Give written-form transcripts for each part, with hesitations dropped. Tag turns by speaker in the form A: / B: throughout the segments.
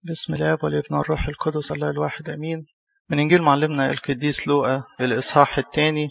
A: بسم الله والابن والروح القدس الله الواحد أمين. من إنجيل معلمنا القديس لوقا الإصحاح الثاني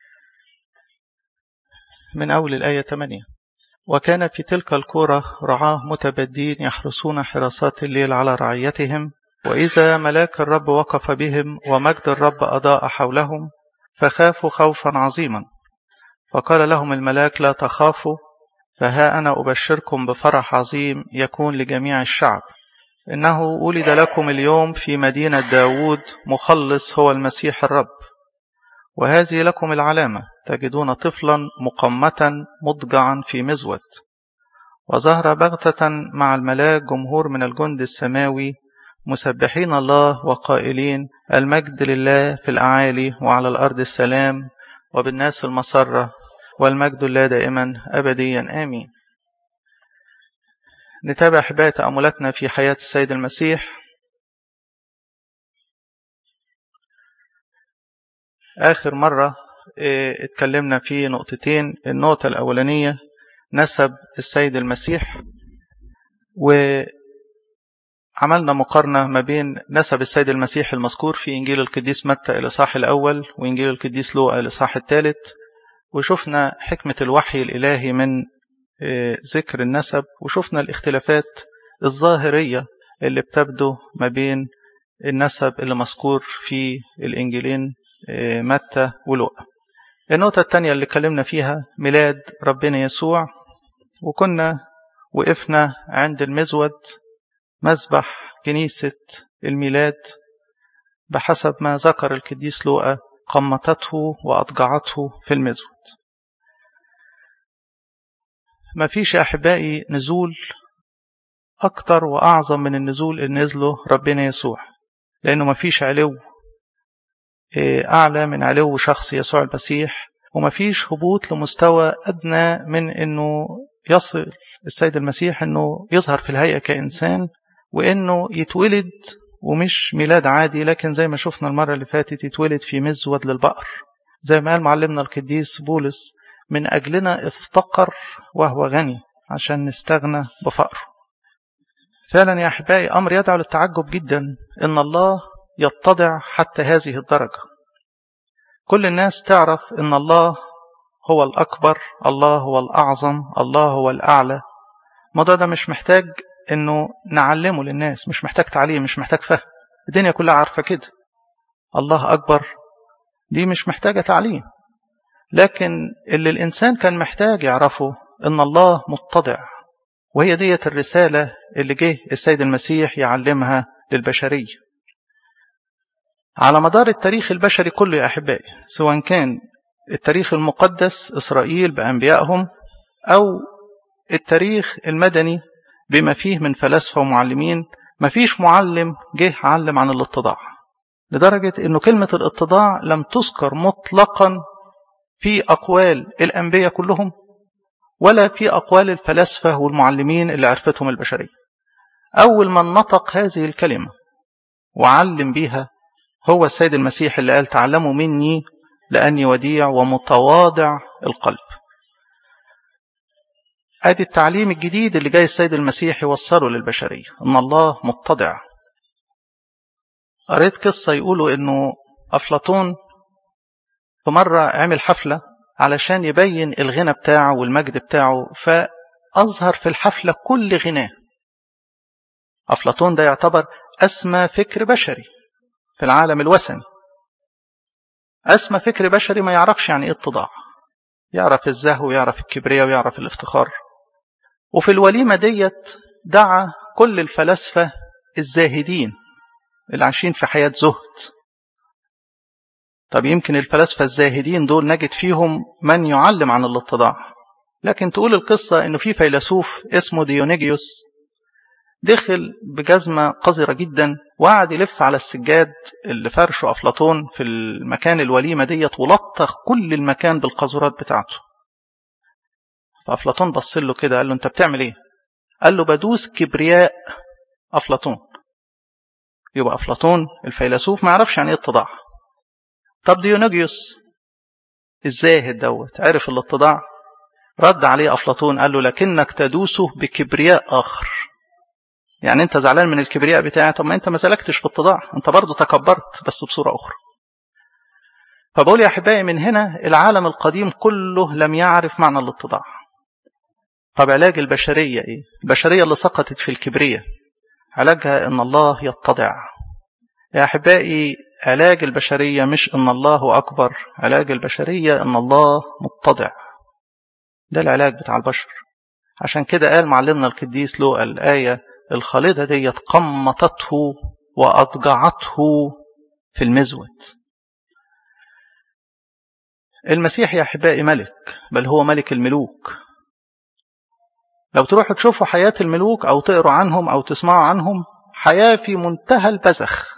A: من أول الآية 8. وكان في تلك القرى رعاة متبدين يحرسون حراسات الليل على رعيتهم، وإذا ملاك الرب وقف بهم ومجد الرب أضاء حولهم فخافوا خوفا عظيما. فقال لهم الملاك: لا تخافوا، فها أنا أبشركم بفرح عظيم يكون لجميع الشعب. إنه ولد لكم اليوم في مدينة داود مخلص هو المسيح الرب. وهذه لكم العلامة: تجدون طفلا مقمة مضجعا في مزود. وظهر بغتة مع الملاك جمهور من الجند السماوي مسبحين الله وقائلين: المجد لله في الأعالي وعلى الأرض السلام وبالناس المسرة والمجد لله دائما أبديا آمين. نتابع أحبائي تأملاتنا في حياة السيد المسيح. آخر مرة اتكلمنا في نقطتين. النقطة الأولانية نسب السيد المسيح، وعملنا مقارنة ما بين نسب السيد المسيح المذكور في إنجيل القديس متى الإصحاح الأول وإنجيل القديس لوقا الإصحاح الثالث، وشفنا حكمة الوحي الإلهي من ذكر النسب، وشفنا الاختلافات الظاهرية اللي بتبدو ما بين النسب اللي مذكور في الإنجيلين متى ولوقا. النقطة الثانية اللي اتكلمنا فيها ميلاد ربنا يسوع، وكنا وقفنا عند المزود مذبح كنيسة الميلاد بحسب ما ذكر القديس لوقا قمتته وأضجعته في المزود. ما فيش أحبائي نزول أكتر وأعظم من النزول اللي نزله ربنا يسوع، لأنه ما فيش علو أعلى من علو شخص يسوع المسيح، وما فيش هبوط لمستوى أدنى من أنه يصل السيد المسيح أنه يظهر في الهيئة كإنسان، وأنه يتولد، ومش ميلاد عادي، لكن زي ما شفنا المرة اللي فاتت يتولد في مزود للبقر، زي ما قال معلمنا القديس بولس: من أجلنا افتقر وهو غني عشان نستغنى بفقره. فعلا يا أحبائي أمر يدعو للتعجب جدا إن الله يتضع حتى هذه الدرجة. كل الناس تعرف إن الله هو الأكبر، الله هو الأعظم، الله هو الأعلى. الموضوع ده مش محتاج إنه نعلمه للناس، مش محتاج تعليم، مش محتاج فهم، الدنيا كلها عارفة كده. الله أكبر دي مش محتاجة تعليم، لكن اللي الإنسان كان محتاج يعرفه إن الله متضع، وهي دية الرسالة اللي جه السيد المسيح يعلمها للبشرية. على مدار التاريخ البشري كله يا أحبائي، سواء كان التاريخ المقدس إسرائيل بأنبيائهم، أو التاريخ المدني بما فيه من فلاسفة ومعلمين، ما فيش معلم جه علم عن الاتضاع، لدرجة أنه كلمة الاتضاع لم تذكر مطلقا في أقوال الأنبياء كلهم، ولا في أقوال الفلاسفة والمعلمين اللي عرفتهم البشرية. أول من نطق هذه الكلمة وعلم بها هو السيد المسيح، اللي قال: تعلموا مني لأني وديع ومتواضع القلب. ادي التعليم الجديد اللي جاي السيد المسيح يوصله للبشرية، ان الله متضع. قريت قصة يقولوا انه أفلاطون في مرة عمل حفلة علشان يبين الغنى بتاعه والمجد بتاعه، فأظهر في الحفلة كل غناه. أفلاطون ده يعتبر أسمى فكر بشري في العالم الوثني، أسمى فكر بشري ما يعرفش يعني إيه اتضاع، يعرف الزهو ويعرف الكبرياء ويعرف الافتخار. وفي الوليمة ديت دعا كل الفلاسفة الزاهدين اللي عايشين في حياة زهد. طب يمكن الفلاسفة الزاهدين دول نجد فيهم من يعلم عن الاتضاع، لكن تقول القصة انه في فيلسوف اسمه ديونيجيوس دخل بجزمة قذرة جدا وقعد يلف على السجاد اللي فرشه أفلاطون في المكان الوليمة ديت، ولطخ كل المكان بالقذورات بتاعته. فأفلاطون بص له كده قال له: انت بتعمل ايه؟ قال له: بدوس كبرياء أفلاطون. يبقى أفلاطون الفيلسوف ما يعرفش يعني ايه اتضاع. طب ديونيجيوس الزاهد دوت عرف الاتضاع؟ رد عليه أفلاطون قال له: لكنك تدوسه بكبرياء آخر. يعني انت زعلان من الكبرياء بتاعي، طب ما انت ما سلكتش بالتضاع، انت برضو تكبرت بس بصورة أخرى. فبقول يا أحبائي من هنا العالم القديم كله لم يعرف معنى الاتضاع. طب علاج البشرية ايه؟ البشرية اللي سقطت في الكبرياء علاجها ان الله يتضع. يا أحبائي علاج البشرية مش ان الله هو أكبر، علاج البشرية ان الله متضع. ده العلاج بتاع البشر. عشان كده قال معلمنا القديس لوقا الآية الخالدة ديت قمطته وأضجعته في المزود. المسيح يا أحبائي ملك، بل هو ملك الملوك. لو تروحوا تشوفوا حياة الملوك أو تقروا عنهم أو تسمعوا عنهم، حياة في منتهى البذخ.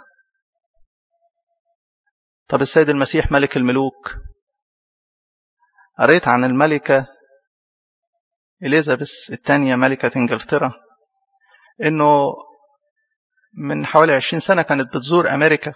A: طب السيد المسيح ملك الملوك، قريت عن الملكة إليزابيث الثانية ملكة إنجلترا إنه من حوالي 20 سنة كانت بتزور أمريكا،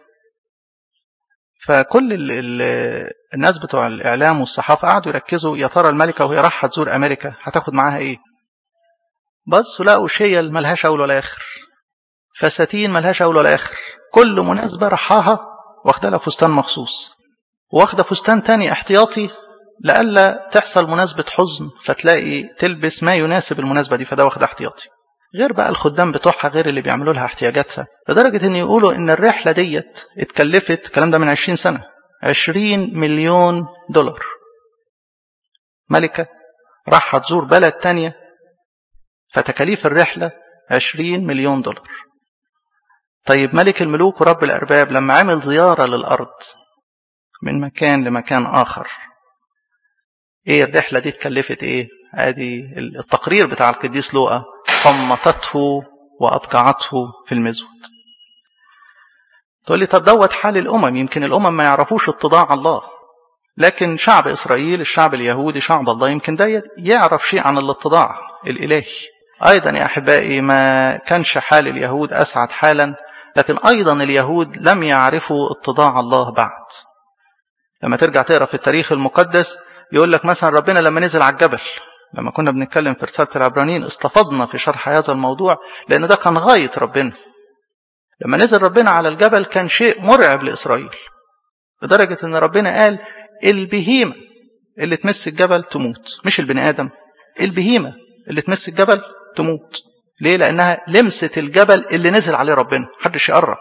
A: فكل الناس بتوع الإعلام والصحافة قعدوا يركزوا يا ترى الملكة وهي رايحة تزور أمريكا هتاخد معاها إيه. بس لقوا شيل ملهاش أول ولا آخر، فساتين ملهاش أول ولا آخر، كل مناسبة رحاها واخدة لها فستان مخصوص، واخدة فستان تاني احتياطي لألا تحصل مناسبة حزن فتلاقي تلبس ما يناسب المناسبة دي، فده واخدة احتياطي. غير بقى الخدام بتوعها غير اللي بيعملوا لها احتياجاتها، لدرجة ان يقولوا ان الرحلة ديت اتكلفت، الكلام ده من 20 سنة، 20 مليون دولار. ملكة راح تزور بلد تانية فتكاليف الرحلة 20 مليون دولار. طيب ملك الملوك ورب الأرباب لما عمل زيارة للأرض من مكان لمكان آخر، ايه الرحلة دي اتكلفت ايه؟ ادي التقرير بتاع القديس لوقا قمطته وأضجعته في المزود. تقول لي طب دوت حال الأمم، يمكن الأمم ما يعرفوش اتضاع الله، لكن شعب إسرائيل الشعب اليهودي شعب الله يمكن ده يعرف شيء عن الاتضاع الإلهي. أيضا يا أحبائي ما كانش حال اليهود أسعد حالا، لكن أيضا اليهود لم يعرفوا اتضاع الله بعد. لما ترجع تقرأ في التاريخ المقدس يقول لك مثلا ربنا لما نزل على الجبل، لما كنا بنتكلم في رسالة العبرانيين استفضنا في شرح هذا الموضوع لأن ده كان غاية ربنا. لما نزل ربنا على الجبل كان شيء مرعب لإسرائيل، لدرجة أن ربنا قال البهيمة اللي تمس الجبل تموت، مش البني آدم، البهيمة اللي تمس الجبل تموت. ليه؟ لأنها لمست الجبل اللي نزل عليه ربنا، محدش يقرب.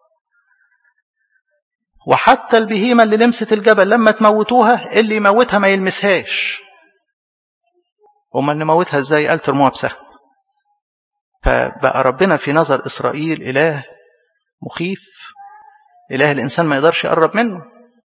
A: وحتى البهيمة اللي لمست الجبل لما تموتوها اللي يموتها ما يلمسهاش. وما نموتها ازاي؟ قال ترموها بسهم. فبقى ربنا في نظر إسرائيل إله مخيف، إله الإنسان ما يقدرش يقرب منه.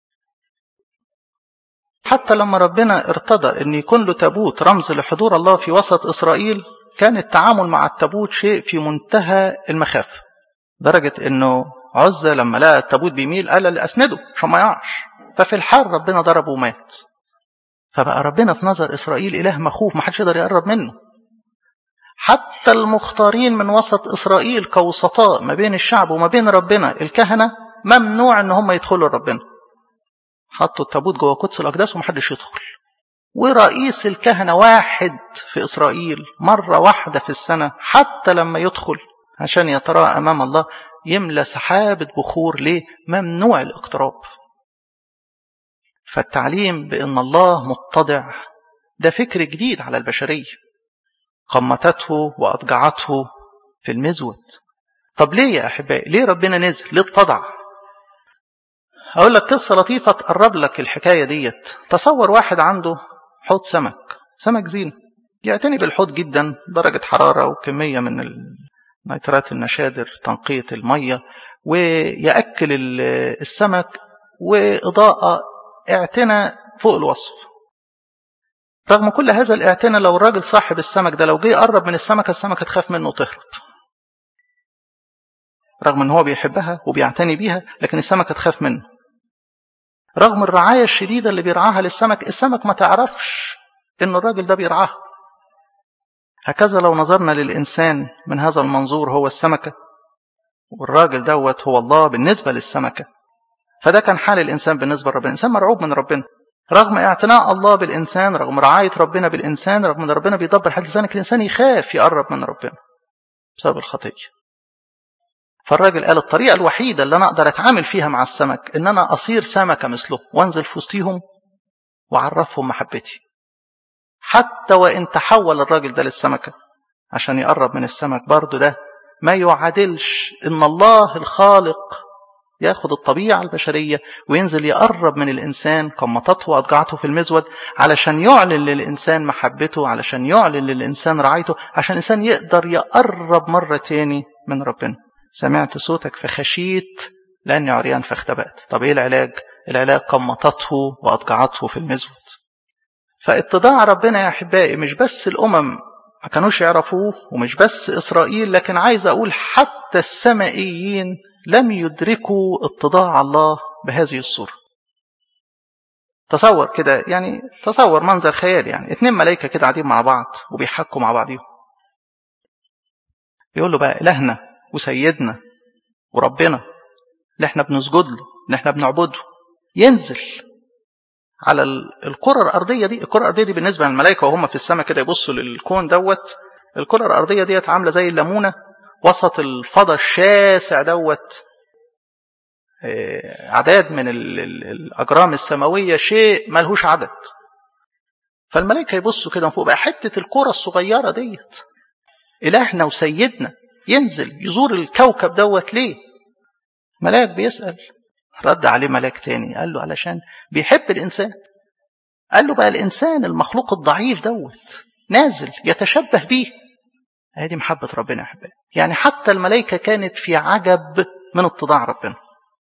A: حتى لما ربنا ارتضى أن يكون له تابوت رمز لحضور الله في وسط إسرائيل، كان التعامل مع التابوت شيء في منتهى المخافة، درجة أنه عزة لما لقى التابوت بيميل قال لأسنده عشان ما يقعش، ففي الحال ربنا ضربه ومات. فبقى ربنا في نظر إسرائيل إله مخوف ما حدش يقدر يقرب منه. حتى المختارين من وسط إسرائيل كوسطاء ما بين الشعب وما بين ربنا، الكهنة ممنوع ان هم يدخلوا لربنا. حطوا التابوت جوه قدس الأقداس ومحدش يدخل. ورئيس الكهنة واحد في إسرائيل مرة واحدة في السنة حتى لما يدخل عشان يتراءى أمام الله يملى سحابة بخور. ليه؟ ممنوع الاقتراب. فالتعليم بأن الله متضع ده فكر جديد على البشرية. قمتته وأضجعته في المزود. طب ليه يا أحبائي؟ ليه ربنا نزل؟ ليه اتضع؟ أقول لك قصة لطيفة تقرب لك الحكاية ديت. تصور واحد عنده حوض سمك زينة، يعتني بالحوض جدا، درجة حرارة وكمية من نيترات النشادر، تنقية المية، ويأكل السمك، وإضاءة، اعتنى فوق الوصف. رغم كل هذا الاعتناء لو الراجل صاحب السمك ده لو جه يقرب من السمكة تخاف منه وتهرب. رغم ان هو بيحبها وبيعتني بيها لكن السمكة تخاف منه. رغم الرعاية الشديدة اللي بيرعاها للسمك، السمك ما تعرفش ان الراجل ده بيرعاها. هكذا لو نظرنا للإنسان من هذا المنظور، هو السمكة والراجل دوت هو الله بالنسبة للسمكة. فده كان حال الإنسان بالنسبة لربنا. الإنسان مرعوب من ربنا رغم اعتناء الله بالإنسان، رغم رعاية ربنا بالإنسان، رغم ان ربنا بيدبر حال الإنسان، الإنسان يخاف يقرب من ربنا بسبب الخطية. فالراجل قال الطريقة الوحيدة اللي أنا أقدر أتعامل فيها مع السمك إن أنا أصير سمكة مثله وأنزل في وسطيهم وأعرفهم محبتي. حتى وإن تحول الراجل ده للسمكة عشان يقرب من السمك، برضو ده ما يعادلش إن الله الخالق ياخد الطبيعة البشرية وينزل يقرب من الإنسان كمطته وأضجعته في المزود علشان يعلن للإنسان محبته، علشان يعلن للإنسان رعايته، عشان الإنسان يقدر يقرب مرة تاني من ربنا. سمعت صوتك فخشيت لأني عريان فاختبأت. طب إيه العلاج؟ العلاج كمطته وأضجعته في المزود. فاتضاع ربنا يا أحبائي مش بس الأمم ما كانوش يعرفوه، ومش بس إسرائيل، لكن عايز أقول حتى السمائيين لم يدركوا اتضاع الله بهذه الصورة. تصور كده، يعني تصور منظر خيالي، يعني 2 ملائكة كده قاعدين مع بعض وبيحكوا مع بعضهم. بيقول له بقى إلهنا وسيدنا وربنا اللي احنا بنسجد له، اللي احنا بنعبده، ينزل على الكرة الأرضية دي. الكرة الأرضية دي بالنسبة للملائكة وهم في السماء كده يبصوا للكون دوت، الكرة الأرضية دي عاملة زي الليمونة وسط الفضاء الشاسع دوت، عدد من الأجرام السماوية شيء ملهوش عدد. فالملائكة يبصوا كده من فوق بقى حتة الكرة الصغيرة ديت، إلهنا وسيدنا ينزل يزور الكوكب دوت ليه؟ ملاك بيسأل. رد عليه ملاك تاني قال له علشان بيحب الإنسان. قال له بقى الإنسان المخلوق الضعيف دوت نازل يتشبه بيه. هذه محبة ربنا يا أحبائي. يعني حتى الملائكة كانت في عجب من اتضاع ربنا.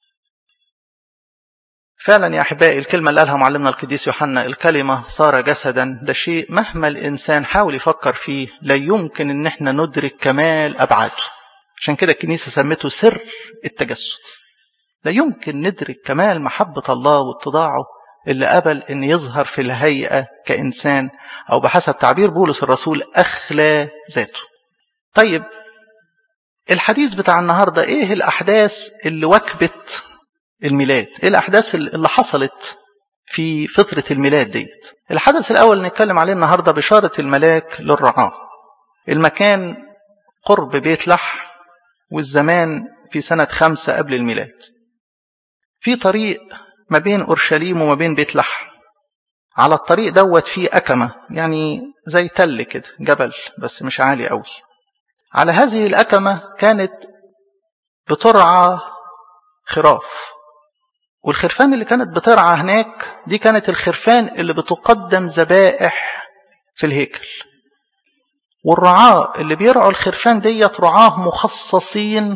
A: فعلا يا أحبائي الكلمة اللي قالها معلمنا القديس يوحنا، الكلمة صار جسدا، ده شيء مهما الإنسان حاول يفكر فيه لا يمكن إن احنا ندرك كمال أبعاده. عشان كده الكنيسة سمته سر التجسد. لا يمكن ندرك كمال محبة الله واتضاعه اللي قبل إن يظهر في الهيئة كإنسان، أو بحسب تعبير بولس الرسول أخلى ذاته. طيب الحديث بتاع النهاردة إيه الأحداث اللي وكبت الميلاد؟ إيه الأحداث اللي حصلت في فترة الميلاد ديت؟ الحدث الأول نتكلم عليه النهاردة بشارة الملاك للرعاة. المكان قرب بيت لحم، والزمان في سنة 5 قبل الميلاد. في طريق ما بين أورشليم وما بين بيت لحم. على الطريق دوت فيه أكمة، يعني زي تل كده، جبل بس مش عالي قوي. على هذه الأكمة كانت بترعى خراف، والخرفان اللي كانت بترعى هناك دي كانت الخرفان اللي بتقدم ذبائح في الهيكل. والرعاة اللي بيرعوا الخرفان ديت رعاة مخصصين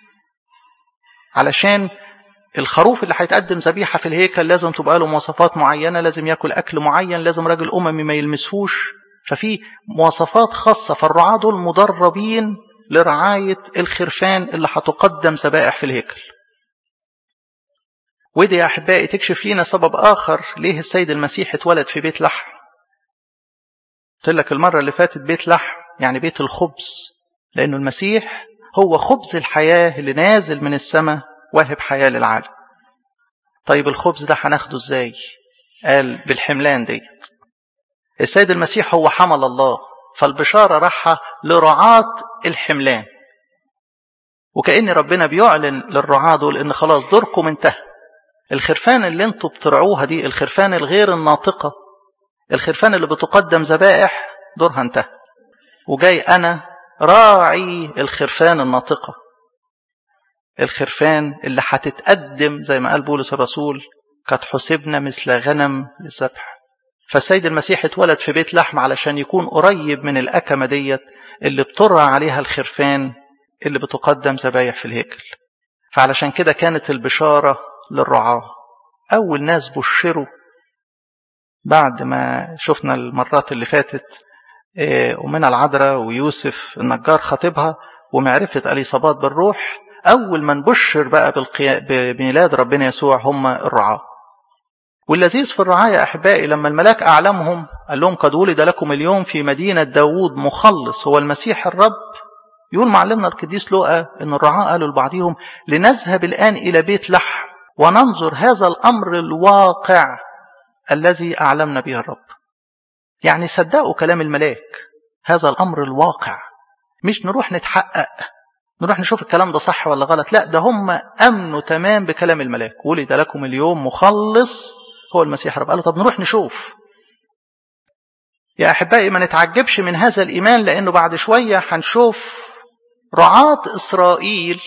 A: علشان الخروف اللي هيتقدم ذبيحة في الهيكل لازم تبقى له مواصفات معينة، لازم يأكل أكل معين، لازم راجل أممي ما يلمسهوش، ففي مواصفات خاصة. فالرعاة دول مدربين لرعاية الخرفان اللي هتقدم ذبائح في الهيكل. ودي يا أحبائي تكشف لنا سبب آخر ليه السيد المسيح اتولد في بيت لحم. قلت لك المرة اللي فاتت بيت لحم يعني بيت الخبز، لأنه المسيح هو خبز الحياة اللي نازل من السماء واهب حياة للعالم. طيب الخبز ده هناخده ازاي؟ قال بالحملان ديت. السيد المسيح هو حمل الله، فالبشارة راحة لرعاة الحملان. وكأن ربنا بيعلن للرعاة دول ان خلاص دوركم انتهى. الخرفان اللي انتوا بترعوها دي، الخرفان الغير الناطقة، الخرفان اللي بتقدم ذبائح، دورها انتهى. وجاي انا راعي الخرفان الناطقة، الخرفان اللي هتتقدم زي ما قال بولس الرسول قد حسبنا مثل غنم للذبح. فالسيد المسيح اتولد في بيت لحم علشان يكون قريب من الأكمة ديت اللي بترعى عليها الخرفان اللي بتقدم ذبايح في الهيكل. فعلشان كده كانت البشارة للرعاة. أول ناس بشروا بعد ما شفنا المرات اللي فاتت أمنا العذراء ويوسف النجار خطيبها ومعرفة اليصابات بالروح، أول من بشر بقى بميلاد ربنا يسوع هم الرعاة. واللذيذ في الرعاة يا أحبائي لما الملاك أعلمهم قال لهم قد ولد لكم اليوم في مدينة داود مخلص هو المسيح الرب. يقول معلمنا القديس لوقا إن الرعاة قالوا لبعضهم لنذهب الآن إلى بيت لحم وننظر هذا الأمر الواقع الذي أعلمنا به الرب. يعني صدقوا كلام الملاك، هذا الأمر الواقع، مش نروح نتحقق نروح نشوف الكلام ده صح ولا غلط. لا، ده هم أمنوا تمام بكلام الملاك. ولد لكم اليوم مخلص هو المسيح رب. قالوا طب نروح نشوف. يا أحبائي ما نتعجبش من هذا الإيمان، لأنه بعد شوية هنشوف رعاة إسرائيل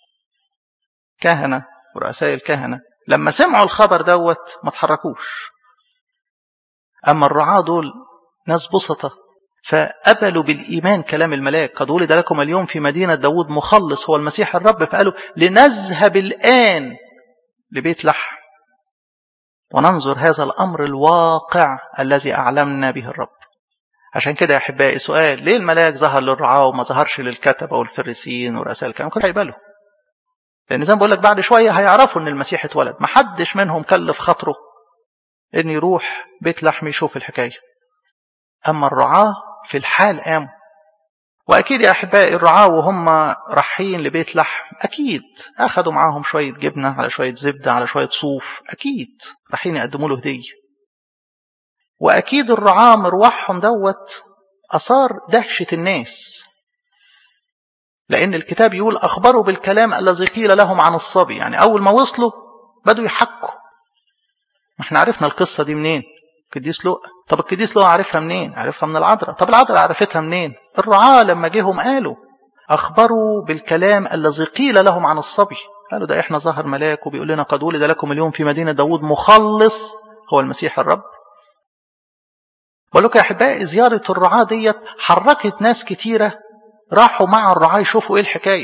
A: كهنة ورؤساء الكهنة لما سمعوا الخبر دوت ما تحركوش. أما الرعاة دول ناس بسطة فقبلوا بالإيمان كلام الملاك. قد ولد لكم اليوم في مدينة داود مخلص هو المسيح الرب. فقالوا لنذهب الآن لبيت لحم وننظر هذا الأمر الواقع الذي أعلمنا به الرب. عشان كده يا أحبائي سؤال، ليه الملاك ظهر للرعاة وما ظهرش للكتبة والفريسيين ورؤساء الكهنة؟ كل هيقبلوا، لأن زي ما بقول لك بعد شوية هيعرفوا إن المسيح اتولد. ما حدش منهم كلف خاطره إن يروح بيت لحم يشوف الحكاية. أما الرعاة في الحال قاموا. وأكيد يا أحبائي الرعاة وهم رايحين لبيت لحم أكيد أخذوا معاهم شوية جبنة على شوية زبدة على شوية صوف، أكيد رايحين يقدموا له هدية. وأكيد الرعاة مروحهم دوت أثار دهشة الناس، لأن الكتاب يقول أخبروا بالكلام الذي قيل لهم عن الصبي. يعني أول ما وصلوا بدوا يحكوا. ما احنا عرفنا القصة دي منين؟ القديس لوقا. طب القديس لوقا عرفها منين؟ عرفها من العذراء. طب العذراء عرفتها منين؟ الرعاة لما جيهم قالوا أخبروا بالكلام الذي قيل لهم عن الصبي. قالوا ده احنا ظهر ملاك وبيقول لنا قد ولد لكم اليوم في مدينة داود مخلص هو المسيح الرب. بقول لكم يا أحبائي زيارة الرعاة ديت حركت ناس كتيرة راحوا مع الرعاة يشوفوا ايه الحكاية.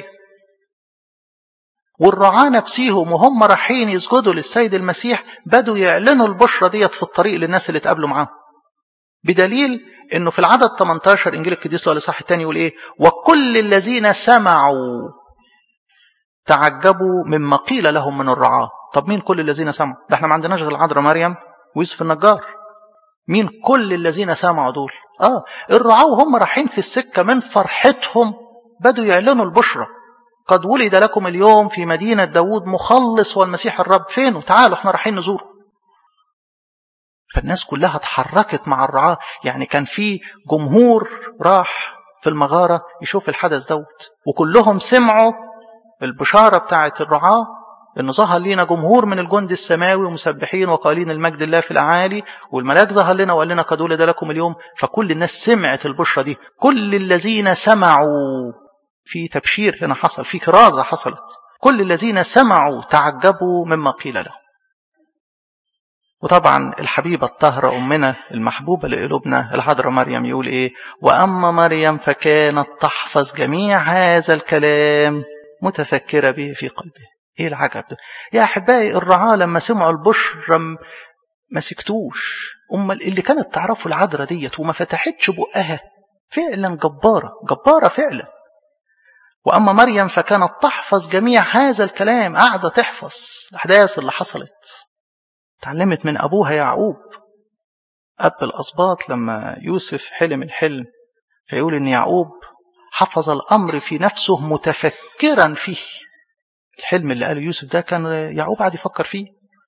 A: والرعاة نفسيهم وهم رايحين يسجدوا للسيد المسيح بدوا يعلنوا البشرة ديت في الطريق للناس اللي تقابلوا معاهم. بدليل انه في العدد 18 انجيل القديس لوقا الاصحاح الثاني يقول ايه؟ وكل الذين سمعوا تعجبوا مما قيل لهم من الرعاة. طب مين كل الذين سمعوا؟ ده احنا ما عندناش غير العذراء مريم ويوسف النجار. مين كل الذين سمعوا دول؟ الرعاة وهم رايحين في السكة من فرحتهم بدوا يعلنوا البشرة. قد ولد لكم اليوم في مدينة داود مخلص والمسيح الرب. فين؟ تعالوا احنا رايحين نزوره. فالناس كلها اتحركت مع الرعاة. يعني كان في جمهور راح في المغارة يشوف الحدث دوت، وكلهم سمعوا البشارة بتاعة الرعاة انه ظهر لنا جمهور من الجند السماوي ومسبحين وقائلين المجد الله في الأعالي، والملاك ظهر لنا وقال لنا قد ولد لكم اليوم. فكل الناس سمعت البشرة دي. كل الذين سمعوا، في تبشير هنا حصل، في كرازة حصلت. كل الذين سمعوا تعجبوا مما قيل لهم. وطبعا الحبيبة الطاهرة أمنا المحبوبة لقلوبنا العذراء مريم يقول إيه؟ وأما مريم فكانت تحفظ جميع هذا الكلام متفكرة به في قلبها. إيه العجب ده يا أحبائي؟ الرعاة لما سمعوا البشرة ما سكتوش. اللي كانت تعرفوا العذراء ديت وما فتحتش بقها فعلا جبارة جبارة فعلا. وأما مريم فكانت تحفظ جميع هذا الكلام. قاعدة تحفظ الأحداث اللي حصلت. تعلمت من أبوها يعقوب أب الأسباط لما يوسف حلم الحلم، فيقول إن يعقوب حفظ الأمر في نفسه متفكرا فيه. الحلم اللي قاله يوسف ده كان يعقوب قاعد يفكر فيه.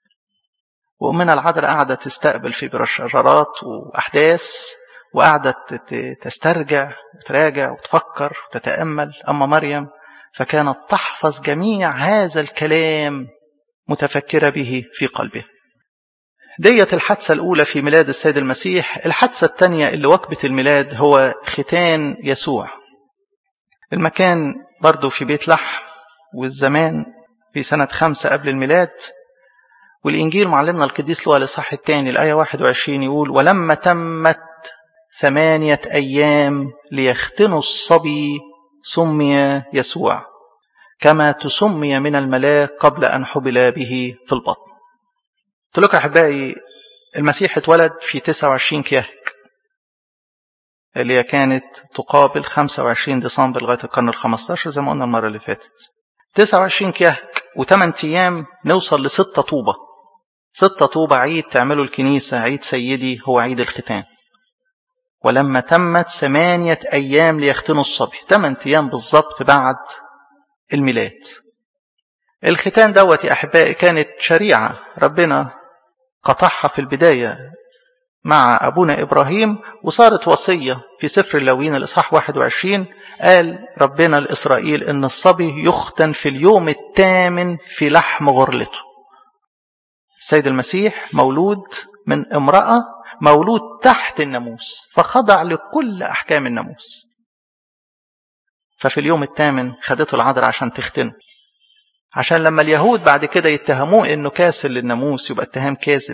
A: وأمنا العذراء قاعدة تستقبل في برشارات وأحداث، وقاعدة تسترجع وتراجع وتفكر وتتأمل. أما مريم فكانت تحفظ جميع هذا الكلام متفكرة به في قلبه. ديت الحادثة الأولى في ميلاد السيد المسيح. الحادثة الثانية اللي وكبة الميلاد هو ختان يسوع. المكان برضو في بيت لحم، والزمان في سنة 5 قبل الميلاد. والإنجيل معلمنا القديس لوقا الإصحاح الثاني الآية 21 يقول ولما تمت 8 أيام ليختنوا الصبي سمي يسوع كما تسمي من الملاك قبل أن حبل به في البطن. قلت لكم يا أحبائي المسيح اتولد في 29 كيهك، اللي هي كانت تقابل 25 ديسمبر لغاية القرن ال15 زي ما قلنا المرة اللي فاتت. 29 كيهك و8 أيام نوصل ل6 طوبة. 6 طوبة عيد تعملوا الكنيسة عيد سيدي هو عيد الختان. ولما تمت 8 أيام ليختنوا الصبي، 8 أيام بالضبط بعد الميلاد. الختان دوت يا أحبائي كانت شريعة ربنا قطعها في البداية مع أبونا إبراهيم، وصارت وصية في سفر اللاويين الإصحاح 21 قال ربنا لإسرائيل إن الصبي يختن في اليوم الثامن في لحم غرلته. السيد المسيح مولود من امرأة، مولود تحت الناموس، فخضع لكل أحكام الناموس. ففي اليوم الثامن خدته العذراء عشان تختنه، عشان لما اليهود بعد كده يتهموه إنه كاسر للناموس يبقى اتهام كاذب.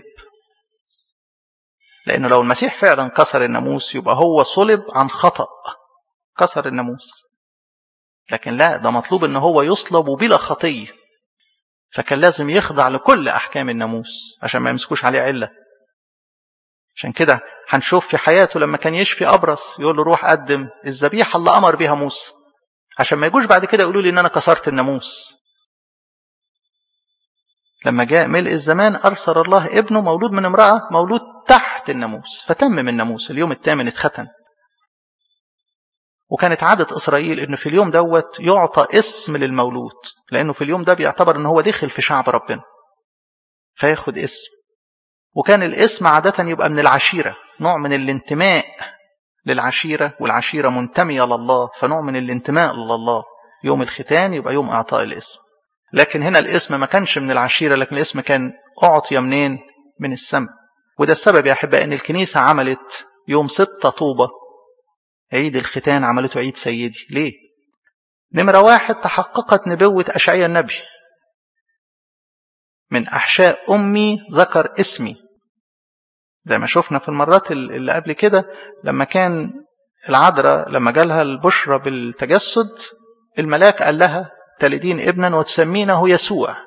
A: لأنه لو المسيح فعلا كسر الناموس يبقى هو صلب عن خطأ، كسر الناموس. لكن لا، ده مطلوب إنه هو يصلب بلا خطية، فكان لازم يخضع لكل أحكام الناموس عشان ما يمسكوش عليه علة. عشان كده هنشوف في حياته لما كان يشفي أبرص يقول له روح قدم الذبيحة اللي أمر بها موسى، عشان ما يجوش بعد كده يقولوا لي إن أنا كسرت الناموس. لما جاء ملء الزمان أرسل الله ابنه مولود من امرأة، مولود تحت الناموس، فتمم الناموس. اليوم الثامن اتختن. وكانت عادة إسرائيل إنه في اليوم دوت يعطى اسم للمولود، لأنه في اليوم ده بيعتبر إنه هو دخل في شعب ربنا فياخد اسم. وكان الاسم عادة يبقى من العشيرة، نوع من الانتماء للعشيرة، والعشيرة منتمية لله، فنوع من الانتماء لله. يوم الختان يبقى يوم إعطاء الاسم. لكن هنا الاسم ما كانش من العشيرة، لكن الاسم كان أعطي منين؟ من السماء. وده السبب يا أحبائي أن الكنيسة عملت يوم 6 طوبة عيد الختان، عملته عيد سيدي. ليه؟ نمرة 1، تحققت نبوة أشعياء النبي: من أحشاء أمي ذكر اسمي. زي ما شفنا في المرات اللي قبل كده، لما كان العذراء لما جالها البشرى بالتجسد، الملاك قال لها تلدين ابنا وتسمينه يسوع.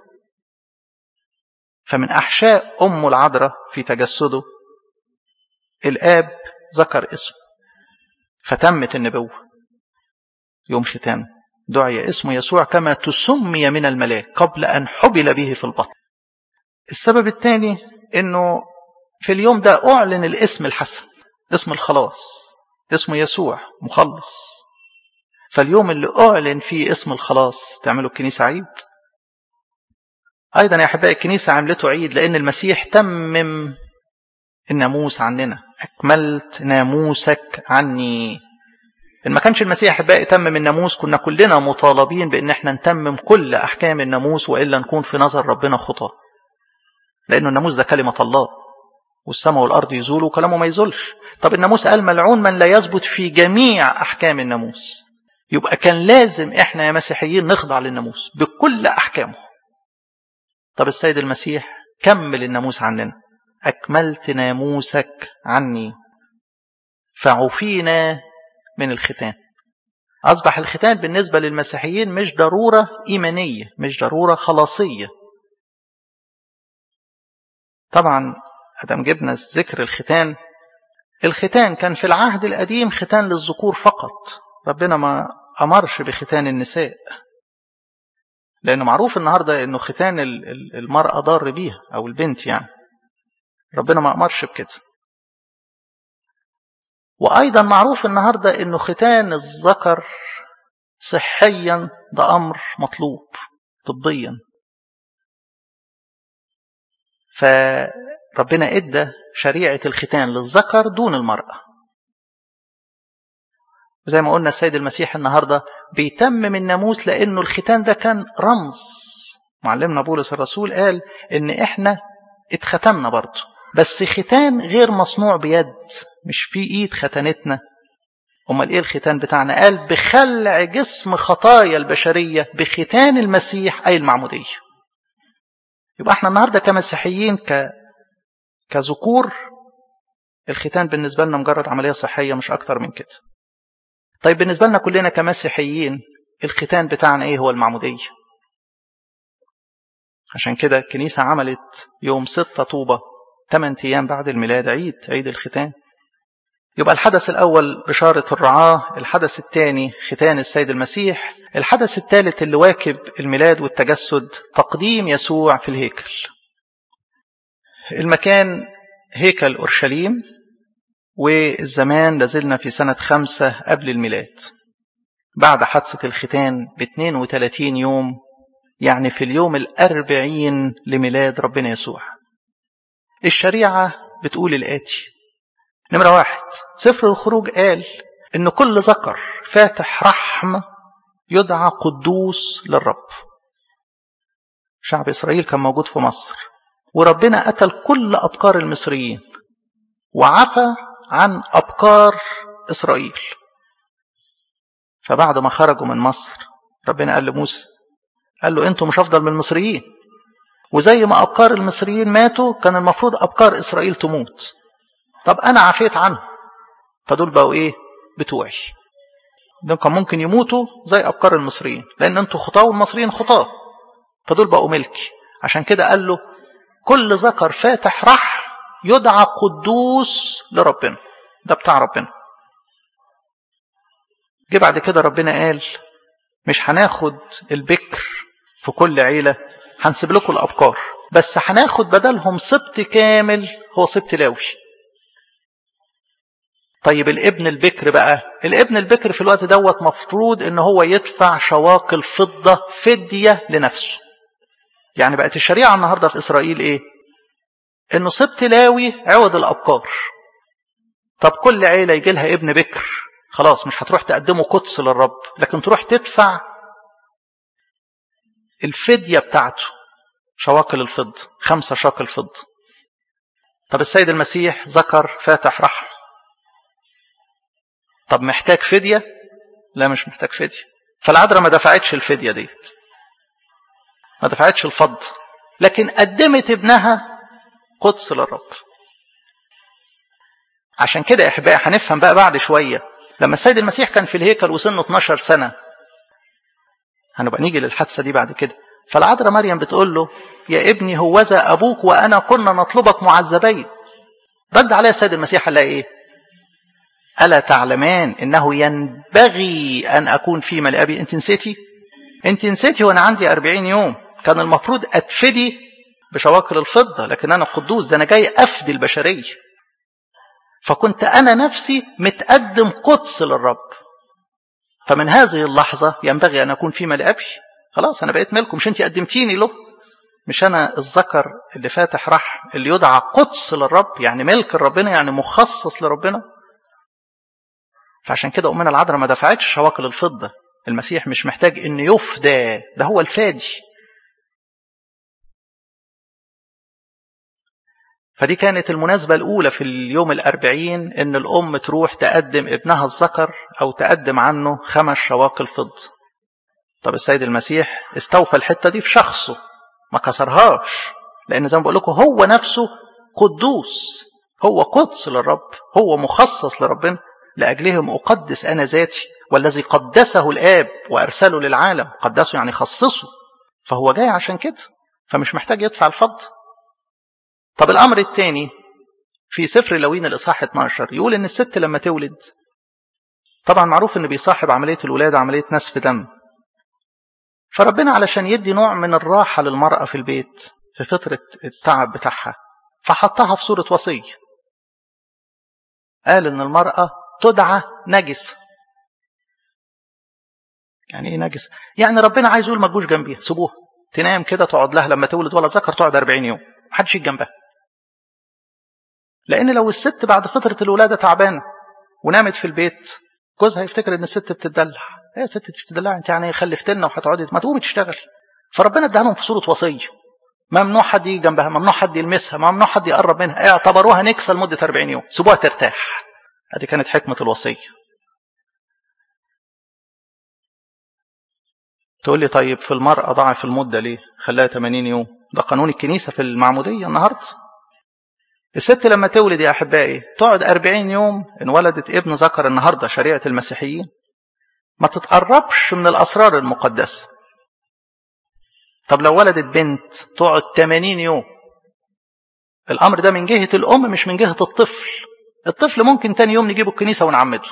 A: فمن أحشاء أم العذراء في تجسده الآب ذكر اسمه، فتمت النبوة. يوم ختام دعي اسمه يسوع كما تسمي من الملاك قبل أن حبل به في البطن. السبب الثاني أنه في اليوم ده أعلن الاسم الحسن، اسم الخلاص، اسمه يسوع مخلص. فاليوم اللي أعلن فيه اسم الخلاص تعملوا الكنيسة عيد. أيضا يا أحبائي الكنيسة عملته عيد لأن المسيح تمم الناموس عننا. أكملت ناموسك عني. إن ما كانش المسيح أحبائي تمم الناموس كنا كلنا مطالبين بأن احنا نتمم كل أحكام الناموس، وإلا نكون في نظر ربنا خطاة. لأنه الناموس ده كلمة الله، والسماء والأرض يزولوا وكلامه ما يزولش. طب الناموس قال ملعون من لا يثبت في جميع أحكام الناموس. يبقى كان لازم احنا يا مسيحيين نخضع للناموس بكل أحكامه. طب السيد المسيح كمل الناموس عننا: أكملت ناموسك عني. فعفينا من الختان. أصبح الختان بالنسبة للمسيحيين مش ضرورة إيمانية، مش ضرورة خلاصية. طبعا أدام جبنا ذكر الختان، الختان كان في العهد القديم ختان للذكور فقط. ربنا ما أمرش بختان النساء، لأنه معروف النهاردة أنه ختان المرأة ضار بيها أو البنت، يعني ربنا ما أمرش بكده. وأيضا معروف النهاردة أنه ختان الذكر صحيا ده أمر مطلوب طبيا. فربنا إدى شريعة الختان للذكر دون المرأة. وزي ما قلنا السيد المسيح النهاردة بيتمم الناموس، لأنه الختان ده كان رمز. معلمنا بولس الرسول قال إن إحنا اتختمنا برضه، بس ختان غير مصنوع بيد، مش في إيد ختانتنا. أمال إيه الختان بتاعنا؟ قال بخلع جسم خطايا البشرية بختان المسيح أي المعمودية. يبقى إحنا النهاردة كمسيحيين كذكور الختان بالنسبة لنا مجرد عملية صحية، مش أكتر من كده. طيب بالنسبة لنا كلنا كمسيحيين الختان بتاعنا إيه؟ هو المعمودية. عشان كده الكنيسة عملت يوم 6 طوبة 8 أيام بعد الميلاد عيد الختان. يبقى الحدث الأول بشارة الرعاة، الحدث الثاني ختان السيد المسيح، الحدث الثالث اللي واكب الميلاد والتجسد تقديم يسوع في الهيكل. المكان هيكل أورشليم، والزمان لازلنا في سنة 5 قبل الميلاد، بعد حادثة الختان ب32 يوم، يعني في اليوم 40 لميلاد ربنا يسوع. الشريعة بتقول الآتي: نمرة 1، سفر الخروج قال إن كل ذكر فاتح رحم يدعى قدوس للرب. شعب إسرائيل كان موجود في مصر، وربنا قتل كل أبكار المصريين وعفى عن أبكار إسرائيل. فبعد ما خرجوا من مصر ربنا قال لموسى، قال له أنتوا مش أفضل من المصريين، وزي ما أبكار المصريين ماتوا كان المفروض أبكار إسرائيل تموت. طب أنا عفيت عنه، فدول بقوا إيه؟ بتوعي. دول كان ممكن يموتوا زي أبكار المصريين، لأن أنتوا خطاة والمصريين خطاة، فدول بقوا ملكي. عشان كده قال له كل ذكر فاتح رحم يدعى قدوس لربنا، ده بتاع ربنا. جه بعد كده ربنا قال مش هناخد البكر في كل عيلة، هنسيب لكم الأبكار، بس هناخد بدلهم سبط كامل هو سبط لاوي. طيب الابن البكر بقى، الابن البكر في الوقت دوت مفروض ان هو يدفع شواكل فضة فدية لنفسه. يعني بقت الشريعة النهاردة في إسرائيل ايه؟ انه سبط لاوي عوض الأبكار. طب كل عيلة يجي لها ابن بكر، خلاص مش هتروح تقدمه قدس للرب، لكن تروح تدفع الفدية بتاعته شواكل الفضة، 5 شاكل فضة. طب السيد المسيح ذكر فاتح رحم، طب محتاج فدية؟ لا مش محتاج فدية. فالعذراء ما دفعتش الفدية ديت، ما دفعتش الفضة، لكن قدمت ابنها قدس للرب. عشان كده يا احبائي هنفهم بقى بعد شوية لما السيد المسيح كان في الهيكل وسنه 12 سنة، هنبقى نيجي للحادثة دي بعد كده. فالعذراء مريم بتقول له يا ابني هوذا أبوك وأنا كنا نطلبك معذبين. رد عليها السيد المسيح قال لها إيه؟ ألا تعلمان إنه ينبغي أن أكون فيما لأبي؟ أنت نسيتي؟ أنت نسيتي وأنا عندي 40 يوم كان المفروض أتفدي بشواكل الفضة، لكن أنا قدوس، ده أنا جاي أفدي البشرية. فكنت أنا نفسي متقدم قدس للرب، فمن هذه اللحظة ينبغي أن أكون فيما لأبي. خلاص أنا بقيت ملكم، مش أنت قدمتيني له، مش أنا الذكر اللي فاتح رحم اللي يدعى قدس للرب، يعني ملك ربنا، يعني مخصص لربنا. فعشان كده أمنا العذراء ما دفعتش شواكل الفضة. المسيح مش محتاج إن يفدى، ده هو الفادي. فدي كانت المناسبة الأولى في اليوم 40 إن الأم تروح تقدم ابنها الذكر أو تقدم عنه 5 شواكل فضة. طب السيد المسيح استوفى الحتة دي في شخصه، ما كسرهاش، لأن زي ما بقول لكم هو نفسه قدوس، هو قدس للرب، هو مخصص لربنا. لأجلهم أقدس أنا ذاتي، والذي قدسه الآب وأرسله للعالم. قدسه يعني خصصه، فهو جاي عشان كده، فمش محتاج يدفع الفضل. طب الأمر الثاني في سفر لوين الإصحاح 12 يقول إن الست لما تولد، طبعا معروف إن بيصاحب عملية الولادة عملية نسف دم، فربنا علشان يدي نوع من الراحة للمرأة في البيت في فترة التعب بتاعها، فحطها في صورة وصية. قال إن المرأة تدعى نجسة. يعني إيه نجسة؟ يعني ربنا عايز يقول ما تجوش جنبيها، سيبوها تنام كده، تقعد لها لما تولد ولا ذكر تقعد 40 يوم محدش يجي جنبها. لأن لو الست بعد فترة الولادة تعبانة ونامت في البيت، جوزها يفتكر إن الست بتدلع. إيه يا ست بتدلع؟ أنت يعني خلفت لنا وهتقعدي ما تقومي تشتغلي. فربنا اداها لهم في صورة وصية، ممنوع حد يجي جنبها، ممنوع حد يلمسها، ممنوع حد يقرب منها، اعتبروها نكسة لمدة 40 يوم، سيبوها ترتاح. هذه كانت حكمة الوصية. تقول لي طيب في المرأة ضعف المدة ليه؟ خلاها 80 يوم، ده قانون الكنيسة في المعمودية النهاردة. الست لما تولد يا أحبائي تقعد 40 يوم، إن ولدت ابن ذكر النهاردة شريعة المسيحيين ما تتقربش من الأسرار المقدسة. طب لو ولدت بنت تقعد 80 يوم. الأمر ده من جهة الأم مش من جهة الطفل. الطفل ممكن تاني يوم نجيبه الكنيسة ونعمده،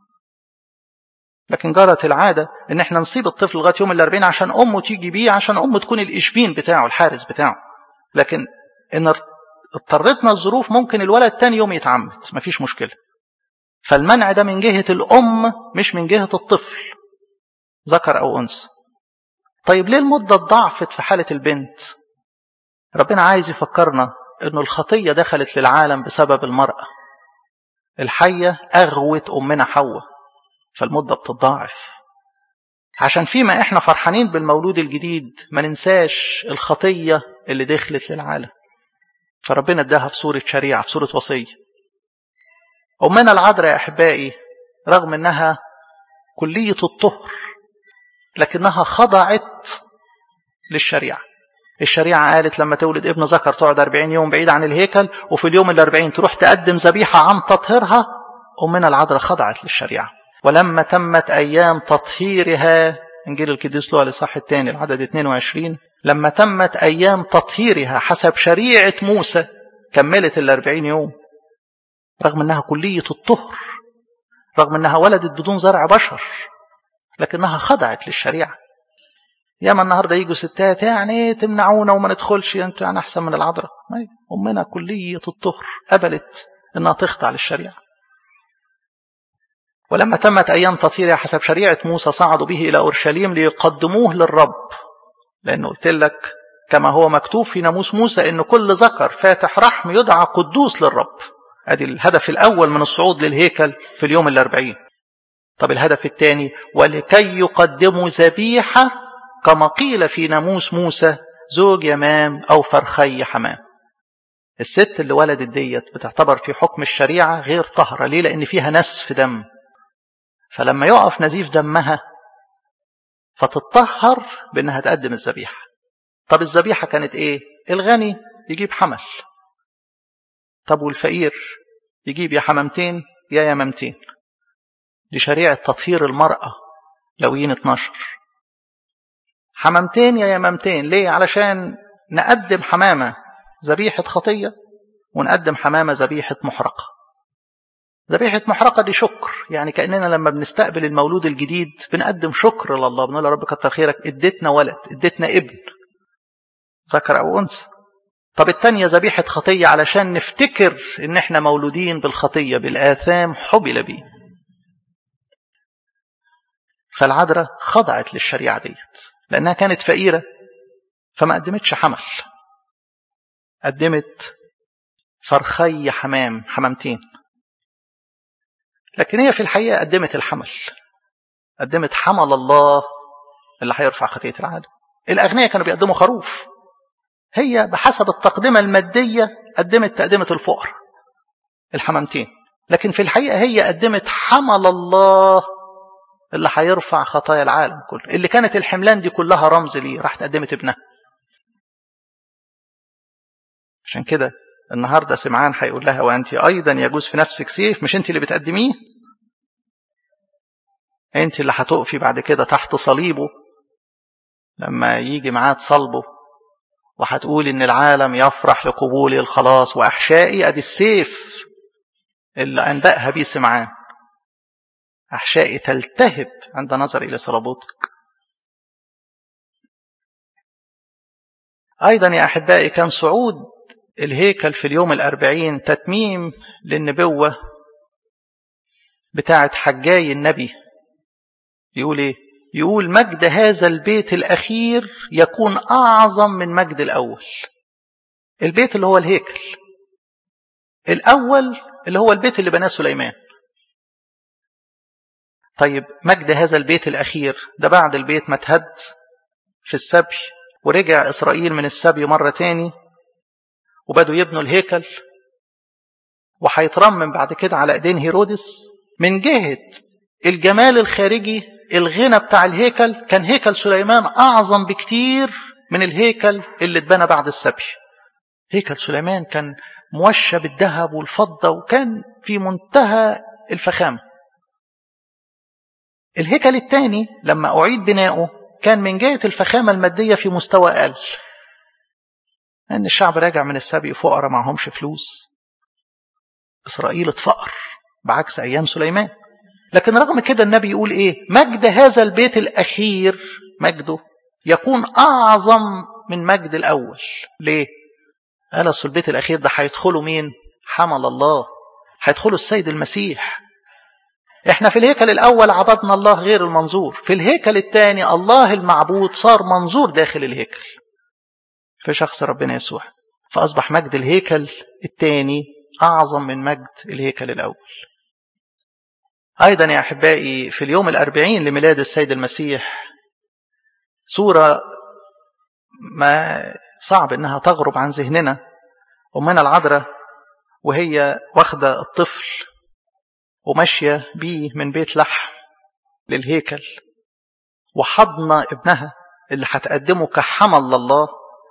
A: لكن جرت العادة إن احنا نصيب الطفل لغاية يوم 40 عشان أمه تيجي بيه، عشان أمه تكون الإشبين بتاعه، الحارس بتاعه. لكن إن اضطرتنا الظروف ممكن الولد تاني يوم يتعمد، مفيش مشكلة. فالمنع ده من جهة الأم مش من جهة الطفل ذكر أو أنثى. طيب ليه المدة ضعفت في حالة البنت؟ ربنا عايز يفكرنا إنه الخطية دخلت للعالم بسبب المرأة. الحية أغوت أمنا حواء، فالمدة بتتضاعف. عشان فيما احنا فرحانين بالمولود الجديد ما ننساش الخطية اللي دخلت للعالم، فربنا اداها في صورة شريعة، في صورة وصية. أمنا العذراء يا أحبائي رغم أنها كلية الطهر لكنها خضعت للشريعة. الشريعة قالت لما تولد ابن ذكر تقعد 40 يوم بعيد عن الهيكل، وفي اليوم 40 تروح تقدم ذبيحة عن تطهيرها. أمنا العذراء خضعت للشريعة. ولما تمت أيام تطهيرها، إنجيل القديس لوقا الإصحاح الثاني العدد 22، لما تمت أيام تطهيرها حسب شريعة موسى كملت 40 يوم، رغم أنها كلية الطهر، رغم أنها ولدت بدون زرع بشر، لكنها خضعت للشريعة. ياما النهاردة يجوا ستات يعني تمنعونا وما ندخلش، انتوا يعني أحسن من العذراء. أمنا كلية الطهر قبلت أنها تخضع للشريعة. ولما تمت أيام تطهيرها حسب شريعة موسى صعدوا به إلى أورشليم ليقدموه للرب، لأنه قلت لك كما هو مكتوب في ناموس موسى إن كل ذكر فاتح رحم يدعى قدوس للرب. ادي الهدف الأول من الصعود للهيكل في اليوم 40. طب الهدف الثاني ولكي يقدموا ذبيحة كما قيل في ناموس موسى زوج يمام أو فرخي حمام. الست اللي ولدت ديت بتعتبر في حكم الشريعة غير طهرة. ليه؟ لأن فيها نسف دم، فلما يقف نزيف دمها فتتطهر بأنها تقدم الذبيحة. طب الذبيحة كانت إيه؟ الغني يجيب حمل، طب والفقير يجيب يا حمامتين يا يمامتين. دي شريعة تطهير المرأة لويين 12. حمامتين يا يمامتين. ليه؟ علشان نقدم حمامة ذبيحة خطية ونقدم حمامة ذبيحة محرقة. ذبيحة محرقة دي شكر، يعني كأننا لما بنستقبل المولود الجديد بنقدم شكر لله، بنقول يا رب كتر خيرك اديتنا ولد، اديتنا ابن ذكر أو أنثى. طب التانية ذبيحة خطية علشان نفتكر ان احنا مولودين بالخطية بالآثام حبل بيه. فالعذراء خضعت للشريعة ديت لأنها كانت فقيرة فما قدمتش حمل، قدمت فرخي حمام، حمامتين. لكن هي في الحقيقة قدمت الحمل، قدمت حمل الله اللي هيرفع خطية العالم. الأغنياء كانوا بيقدموا خروف، هي بحسب التقدمة المادية قدمت تقدمة الفقر الحمامتين، لكن في الحقيقة هي قدمت حمل الله اللي هيرفع خطايا العالم كله، اللي كانت الحملان دي كلها رمز ليه، راح تقدمت ابنها. عشان كده النهاردة سمعان هيقول لها وأنت أيضا يجوز في نفسك سيف، مش أنت اللي بتقدميه، أنت اللي هتقفي بعد كده تحت صليبه لما يجي معاه صلبه، وهتقول إن العالم يفرح لقبول الخلاص وأحشائي. أدي السيف اللي أنبأها بيه سمعان، أحشائي تلتهب عند نظر إلى صلبوتك. أيضا يا أحبائي كان صعود الهيكل في اليوم 40 تتميم للنبوة بتاعت حجاي النبي. يقول إيه؟ يقول مجد هذا البيت الأخير يكون أعظم من مجد الأول. البيت اللي هو الهيكل الأول اللي هو البيت اللي بناه سليمان. طيب مجد هذا البيت الأخير ده بعد البيت ما اتهد في السبي ورجع إسرائيل من السبي مرة تاني وبدوا يبنوا الهيكل، وهيترمم بعد كده على ايدين هيرودس. من جهة الجمال الخارجي الغنى بتاع الهيكل كان هيكل سليمان أعظم بكتير من الهيكل اللي اتبنى بعد السبي. هيكل سليمان كان موشى بالذهب والفضة وكان في منتهى الفخامة. الهيكل الثاني لما أعيد بناؤه كان من جهة الفخامة المادية في مستوى أقل، لأن الشعب راجع من السبي فقراء معهمش فلوس. إسرائيل اتفقر بعكس أيام سليمان. لكن رغم كده النبي يقول إيه؟ مجد هذا البيت الأخير مجده يكون أعظم من مجد الأول. ليه؟ قال أصل البيت الأخير ده هيدخله مين؟ حمل الله، هيدخله السيد المسيح. احنا في الهيكل الأول عبدنا الله غير المنظور، في الهيكل الثاني الله المعبود صار منظور داخل الهيكل في شخص ربنا يسوع، فأصبح مجد الهيكل الثاني أعظم من مجد الهيكل الأول. أيضا يا أحبائي في اليوم 40 لميلاد السيد المسيح صورة ما صعب أنها تغرب عن ذهننا. أمنا العذراء وهي واخدة الطفل وماشية بيه من بيت لحم للهيكل وحضن ابنها اللي هتقدمه كحمل لله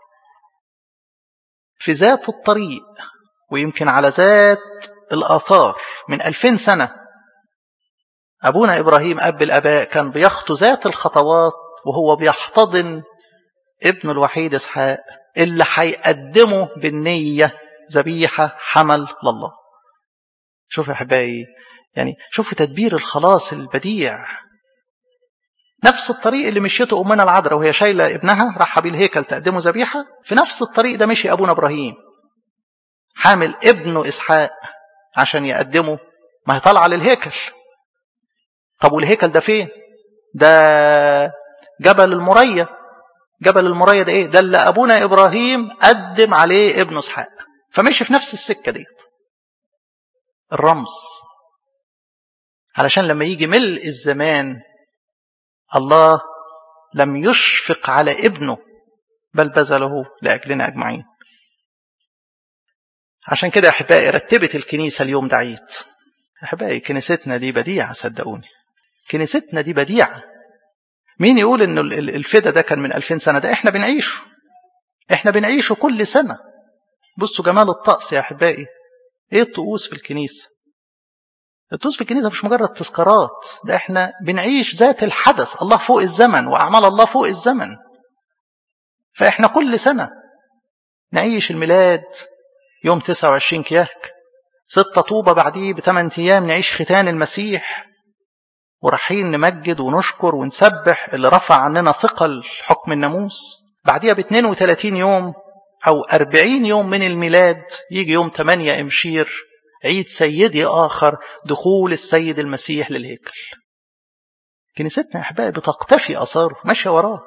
A: في ذات الطريق، ويمكن على ذات الآثار من 2000 سنة أبونا إبراهيم أب الآباء كان بيخطو ذات الخطوات وهو بيحتضن ابنه الوحيد إسحاق اللي هيقدمه بالنية ذبيحة حمل لله. شوف يا أحبائي، يعني شوفوا تدبير الخلاص البديع. نفس الطريق اللي مشيته أمنا العذراء وهي شايلة ابنها راح بيه الهيكل تقدمه ذبيحة، في نفس الطريق ده مشي أبونا إبراهيم حامل ابنه إسحاق عشان يقدمه. ما هي طالعة للهيكل. طب والهيكل ده فين؟ ده جبل المريا. جبل المريا ده ايه؟ ده اللي أبونا إبراهيم قدم عليه ابنه إسحاق. فمشي في نفس السكة دي، الرمز، علشان لما يجي ملء الزمان الله لم يشفق على ابنه بل بذله لأجلنا أجمعين. عشان كده أحبائي رتبت الكنيسة اليوم ده عيد. أحبائي كنيستنا دي بديعة، صدقوني كنيستنا دي بديعة. مين يقول إنه الفدا ده كان من 2000 سنة؟ ده إحنا بنعيشه، إحنا بنعيشه كل سنة. بصوا جمال الطقس يا أحبائي. إيه الطقوس في الكنيسة؟ الطقوس في الكنيسة مش مجرد تذكارات، ده إحنا بنعيش ذات الحدث. الله فوق الزمن وأعمال الله فوق الزمن. فإحنا كل سنة نعيش الميلاد يوم 29 كياك، 6 طوبة بعديه ب8 أيام نعيش ختان المسيح، ورايحين نمجد ونشكر ونسبح اللي رفع عننا ثقل حكم الناموس. بعديها ب32 يوم أو 40 يوم من الميلاد يجي يوم 8 إمشير، عيد سيدي آخر، دخول السيد المسيح للهيكل. كنيستنا يا أحبائي بتقتفي أثاره، ماشية وراه.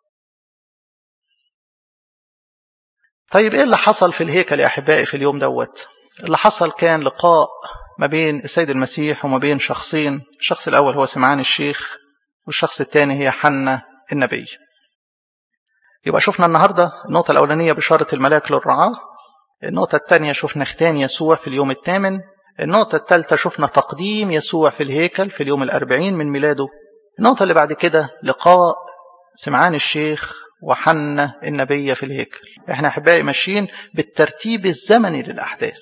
A: طيب إيه اللي حصل في الهيكل يا أحبائي في اليوم دوت؟ اللي حصل كان لقاء ما بين السيد المسيح وما بين شخصين. الشخص الأول هو سمعان الشيخ، والشخص الثاني هي حنة النبي. يبقى شفنا النهاردة النقطة الأولانية بشارة الملاك للرعاة، النقطة الثانية شفنا ختان يسوع في اليوم 8، النقطة الثالثة شفنا تقديم يسوع في الهيكل في اليوم 40 من ميلاده، النقطة اللي بعد كده لقاء سمعان الشيخ وحنة النبية في الهيكل. احنا أحبائي ماشيين بالترتيب الزمني للأحداث.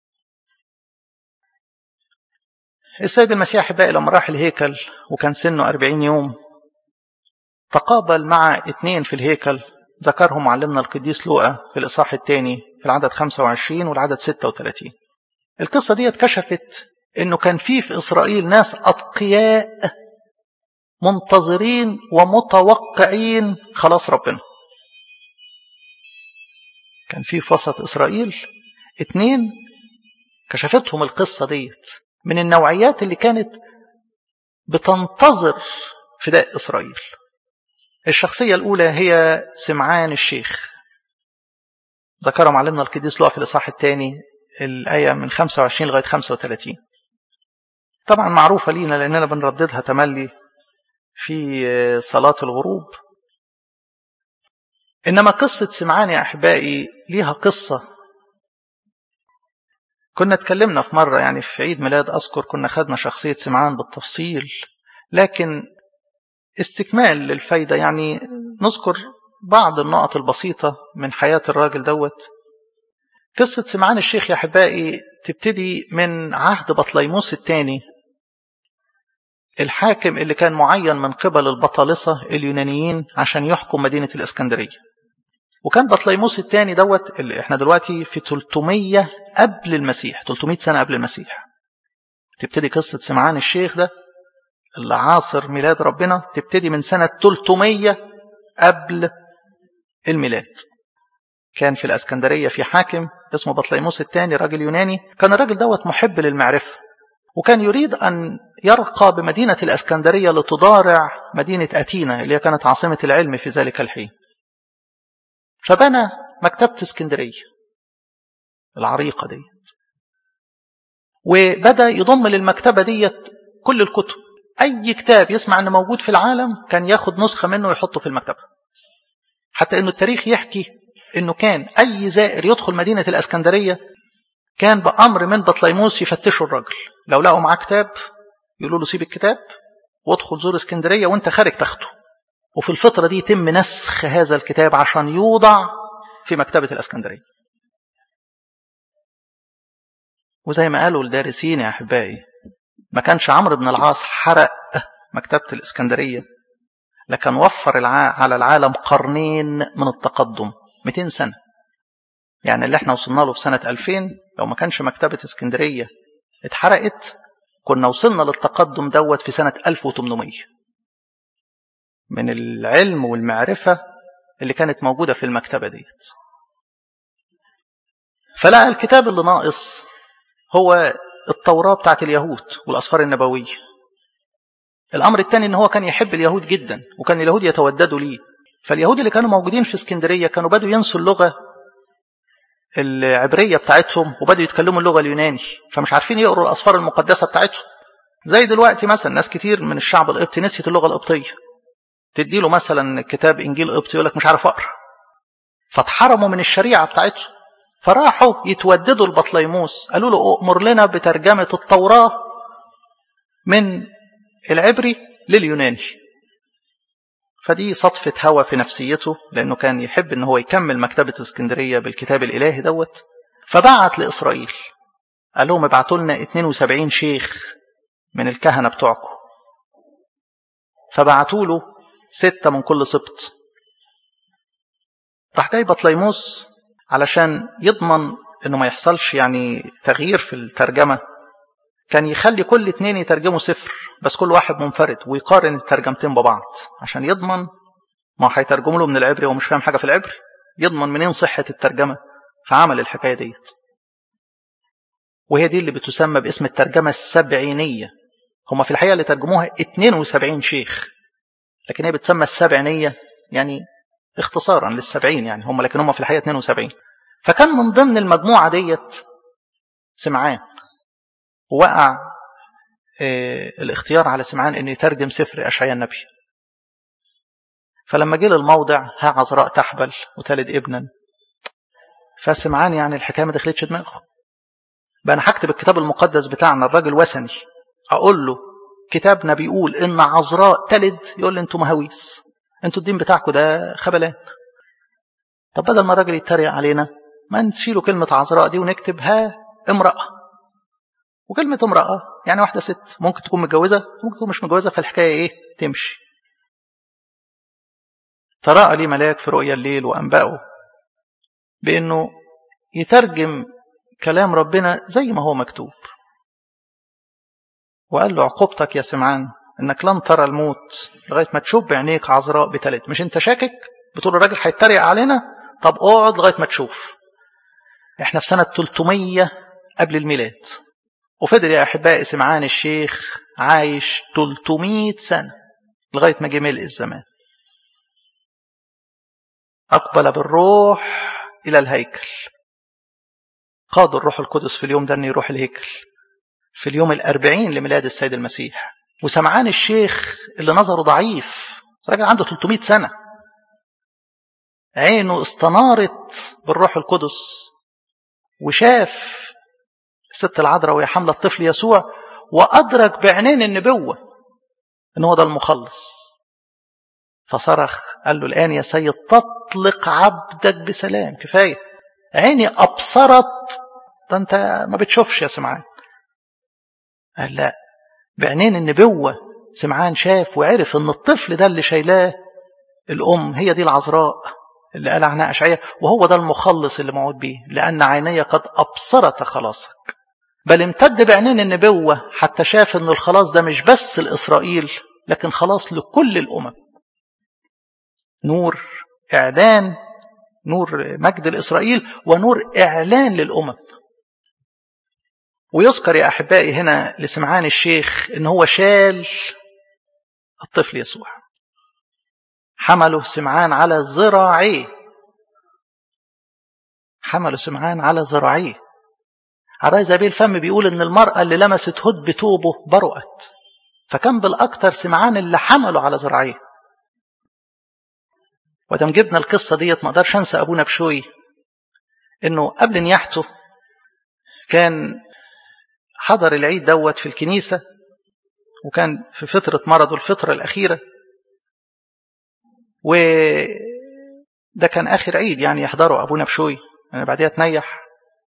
A: السيد المسيح أحبائي لما راح الهيكل وكان سنه 40 يوم تقابل مع 2 في الهيكل، ذكرهم معلمنا القديس لوقا في الإصحاح الثاني في العدد 25 والعدد 36. القصة دي اتكشفت انه كان في إسرائيل ناس أتقياء منتظرين ومتوقعين خلاص ربنا. كان في وسط إسرائيل 2 كشفتهم القصة ديت من النوعيات اللي كانت بتنتظر فداء إسرائيل. الشخصية الأولى هي سمعان الشيخ، ذكرهم معلمنا القديس لوقا في الإصحاح الثاني الآية من 25 لغاية 35. طبعا معروفة لينا لأننا بنرددها تملي في صلاة الغروب. إنما قصة سمعان يا أحبائي ليها قصة. كنا اتكلمنا في مرة يعني في عيد ميلاد أذكر كنا خدنا شخصية سمعان بالتفصيل، لكن استكمال للفايدة يعني نذكر بعض النقط البسيطة من حياة الراجل دوت. قصة سمعان الشيخ يا أحبائي تبتدي من عهد بطليموس الثاني، الحاكم اللي كان معين من قبل البطالسة اليونانيين عشان يحكم مدينة الإسكندرية. وكان بطليموس الثاني دوت اللي احنا دلوقتي في 300 قبل المسيح، 300 سنة قبل المسيح. تبتدي قصة سمعان الشيخ ده اللي عاصر ميلاد ربنا، تبتدي من سنة 300 قبل الميلاد. كان في الإسكندرية في حاكم اسمه بطليموس الثاني، راجل يوناني. كان الراجل دوت محب للمعرفة، وكان يريد أن يرقى بمدينة الإسكندرية لتضارع مدينة أثينا اللي كانت عاصمة العلم في ذلك الحين. فبنى مكتبة اسكندرية العريقة دي، وبدأ يضم للمكتبة ديت كل الكتب، أي كتاب يسمع أنه موجود في العالم كان ياخد نسخة منه ويحطه في المكتبة. حتى أنه التاريخ يحكي أنه كان أي زائر يدخل مدينة الإسكندرية كان بأمر من بطليموس يفتشوا الرجل، لو لقوا معاه كتاب يقولوا له سيب الكتاب وادخل زور اسكندرية وانت خارج تاخده. وفي الفترة دي يتم نسخ هذا الكتاب عشان يوضع في مكتبة الإسكندرية. وزي ما قالوا الدارسين يا أحبائي، ما كانش عمرو بن العاص حرق مكتبة الإسكندرية، لكن وفر على العالم قرنين من التقدم، 200 سنة. يعني اللي احنا وصلنا له في سنة 2000 لو ما كانش مكتبة اسكندرية اتحرقت كنا وصلنا للتقدم دوت في سنة 1800 من العلم والمعرفة اللي كانت موجودة في المكتبة ديت. فلا الكتاب اللي ناقص هو التوراة بتاعت اليهود والأسفار النبوية. الأمر الثاني إن هو كان يحب اليهود جدا وكان اليهود يتوددوا ليه. فاليهود اللي كانوا موجودين في اسكندرية كانوا بدوا ينسوا اللغة العبرية بتاعتهم وبدوا يتكلموا اللغة اليوناني، فمش عارفين يقروا الأسفار المقدسة بتاعتهم. زي دلوقتي مثلا ناس كتير من الشعب القبطي نسيت اللغة القبطية، تديله مثلا كتاب إنجيل قبطي يقول لك مش عارف أقرأ، فاتحرموا من الشريعة بتاعتهم. فراحوا يتوددوا البطليموس قالوا له أؤمر لنا بترجمة التوراة من العبري لليوناني. فدي صدفة هوى في نفسيته، لأنه كان يحب أنه هو يكمل مكتبة اسكندرية بالكتاب الإلهي دوت. فبعت لإسرائيل قال لهم ابعتوا لنا 72 شيخ من الكهنة بتوعكم. فبعتوا له 6 من كل سبط. راح جاي بطليموس علشان يضمن انه ما يحصلش يعني تغيير في الترجمة، كان يخلي كل 2 يترجموا سفر بس كل واحد منفرد ويقارن الترجمتين ببعض عشان يضمن، ما هيترجموا له من العبري ومش فاهم حاجة في العبري، يضمن منين صحة الترجمة. فعمل الحكاية ديت، وهي دي اللي بتسمى باسم الترجمة السبعينية. هم في الحقيقة اللي ترجموها 72 شيخ، لكن هي بتسمى السبعينية يعني اختصارا للسبعين يعني هم، لكن هم في الحقيقة 72. فكان من ضمن المجموعة ديت سمعان، ووقع الاختيار على سمعان انه يترجم سفر أشعياء النبي. فلما جه للموضع ها عذراء تحبل وتلد ابنا، فسمعان يعني الحكاية ما دخلتش دماغه. بقى انا هكتب الكتاب المقدس بتاعنا الراجل وثني اقول له كتابنا بيقول ان عذراء تلد، يقول لي انتوا مهاويس، انتوا الدين بتاعكم ده خبلان. طب بدل ما الراجل يتريق علينا ما نشيلوا كلمة عذراء دي ونكتب ها امرأة. وكلمة امرأة يعني واحدة ست، ممكن تكون متجوزة ممكن تكون مش متجوزة، فالحكاية ايه تمشي. تراءى لي ملاك في رؤيا الليل وأنبأه بأنه يترجم كلام ربنا زي ما هو مكتوب. وقال له عقوبتك يا سمعان انك لن ترى الموت لغاية ما تشوف بعينيك عذراء بتلد. مش انت شاكك بتقول الراجل هيتريق علينا؟ طب اقعد لغاية ما تشوف. احنا في سنة 300 قبل الميلاد، وفضل يا أحبائي سمعان الشيخ عايش 300 سنة لغاية ما جه ملء الزمان. أقبل بالروح إلى الهيكل، قاد الروح القدس في اليوم ده أن يروح الهيكل في اليوم 40 لميلاد السيد المسيح. وسمعان الشيخ اللي نظره ضعيف، راجل عنده 300 سنة، عينه استنارت بالروح القدس وشاف الست العذراء وهي حاملة الطفل يسوع، وأدرك بعينين النبوة إن هو ده المخلص. فصرخ قال له الآن يا سيد تطلق عبدك بسلام. كفاية عيني أبصرت، ده أنت ما بتشوفش يا سمعان. قال لا، بعينين النبوة سمعان شاف وعرف إن الطفل ده اللي شايلاه الأم هي دي العذراء اللي قال عنها أشعياء، وهو ده المخلص اللي موعود به، لأن عيني قد أبصرت خلاصك. بل امتد بعينين النبوة حتى شاف إن الخلاص ده مش بس لإسرائيل لكن خلاص لكل الأمم. نور إعلان، نور مجد لإسرائيل ونور إعلان للأمم. ويذكر يا أحبائي هنا لسمعان الشيخ إن هو شال الطفل يسوع، حمله سمعان على ذراعيه، حمله سمعان على ذراعيه. عراي زبيل الفم بيقول إن المرأة اللي لمست هد بتوبه برؤت. فكان بالأكتر سمعان اللي حملوا على ذراعيه. ودام جبنا القصة ديت ما اقدرش انسى ابونا بشوي انه قبل نياحته كان حضر العيد دوت في الكنيسة، وكان في فترة مرضه الفترة الأخيرة، وده كان آخر عيد يعني يحضره أبونا بشوي، أنا بعدها تنيح.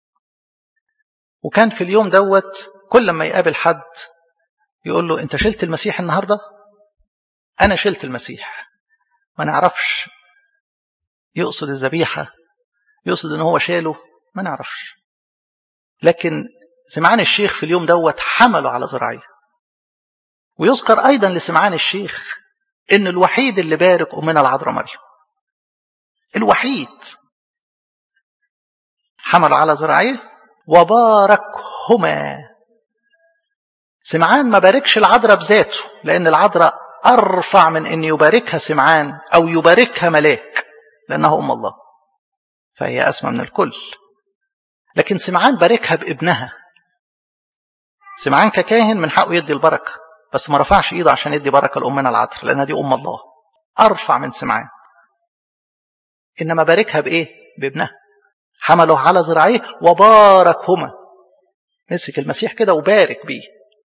A: وكان في اليوم دوت كل ما يقابل حد يقول له أنت شلت المسيح النهاردة؟ أنا شلت المسيح. ما نعرفش يقصد الذبيحة، يقصد أنه هو شاله، ما نعرفش. لكن سمعان الشيخ في اليوم دوت حمله على ذراعيه. ويذكر أيضا لسمعان الشيخ إن الوحيد اللي بارك أمنا العذراء مريم، الوحيد، حمله على ذراعيه وباركهما. سمعان ما باركش العذراء بذاته، لأن العذراء أرفع من أن يباركها سمعان أو يباركها ملاك، لأنها أم الله فهي أسمى من الكل. لكن سمعان باركها بابنها. سمعان ككاهن من حقه يدي البركة، بس ما رفعش إيده عشان يدي بركة لأمنا العذراء، لأنها دي أم الله أرفع من سمعان. إنما باركها بإيه؟ بابنها. حمله على ذراعيه وباركهما، مسك المسيح كده وبارك بيه.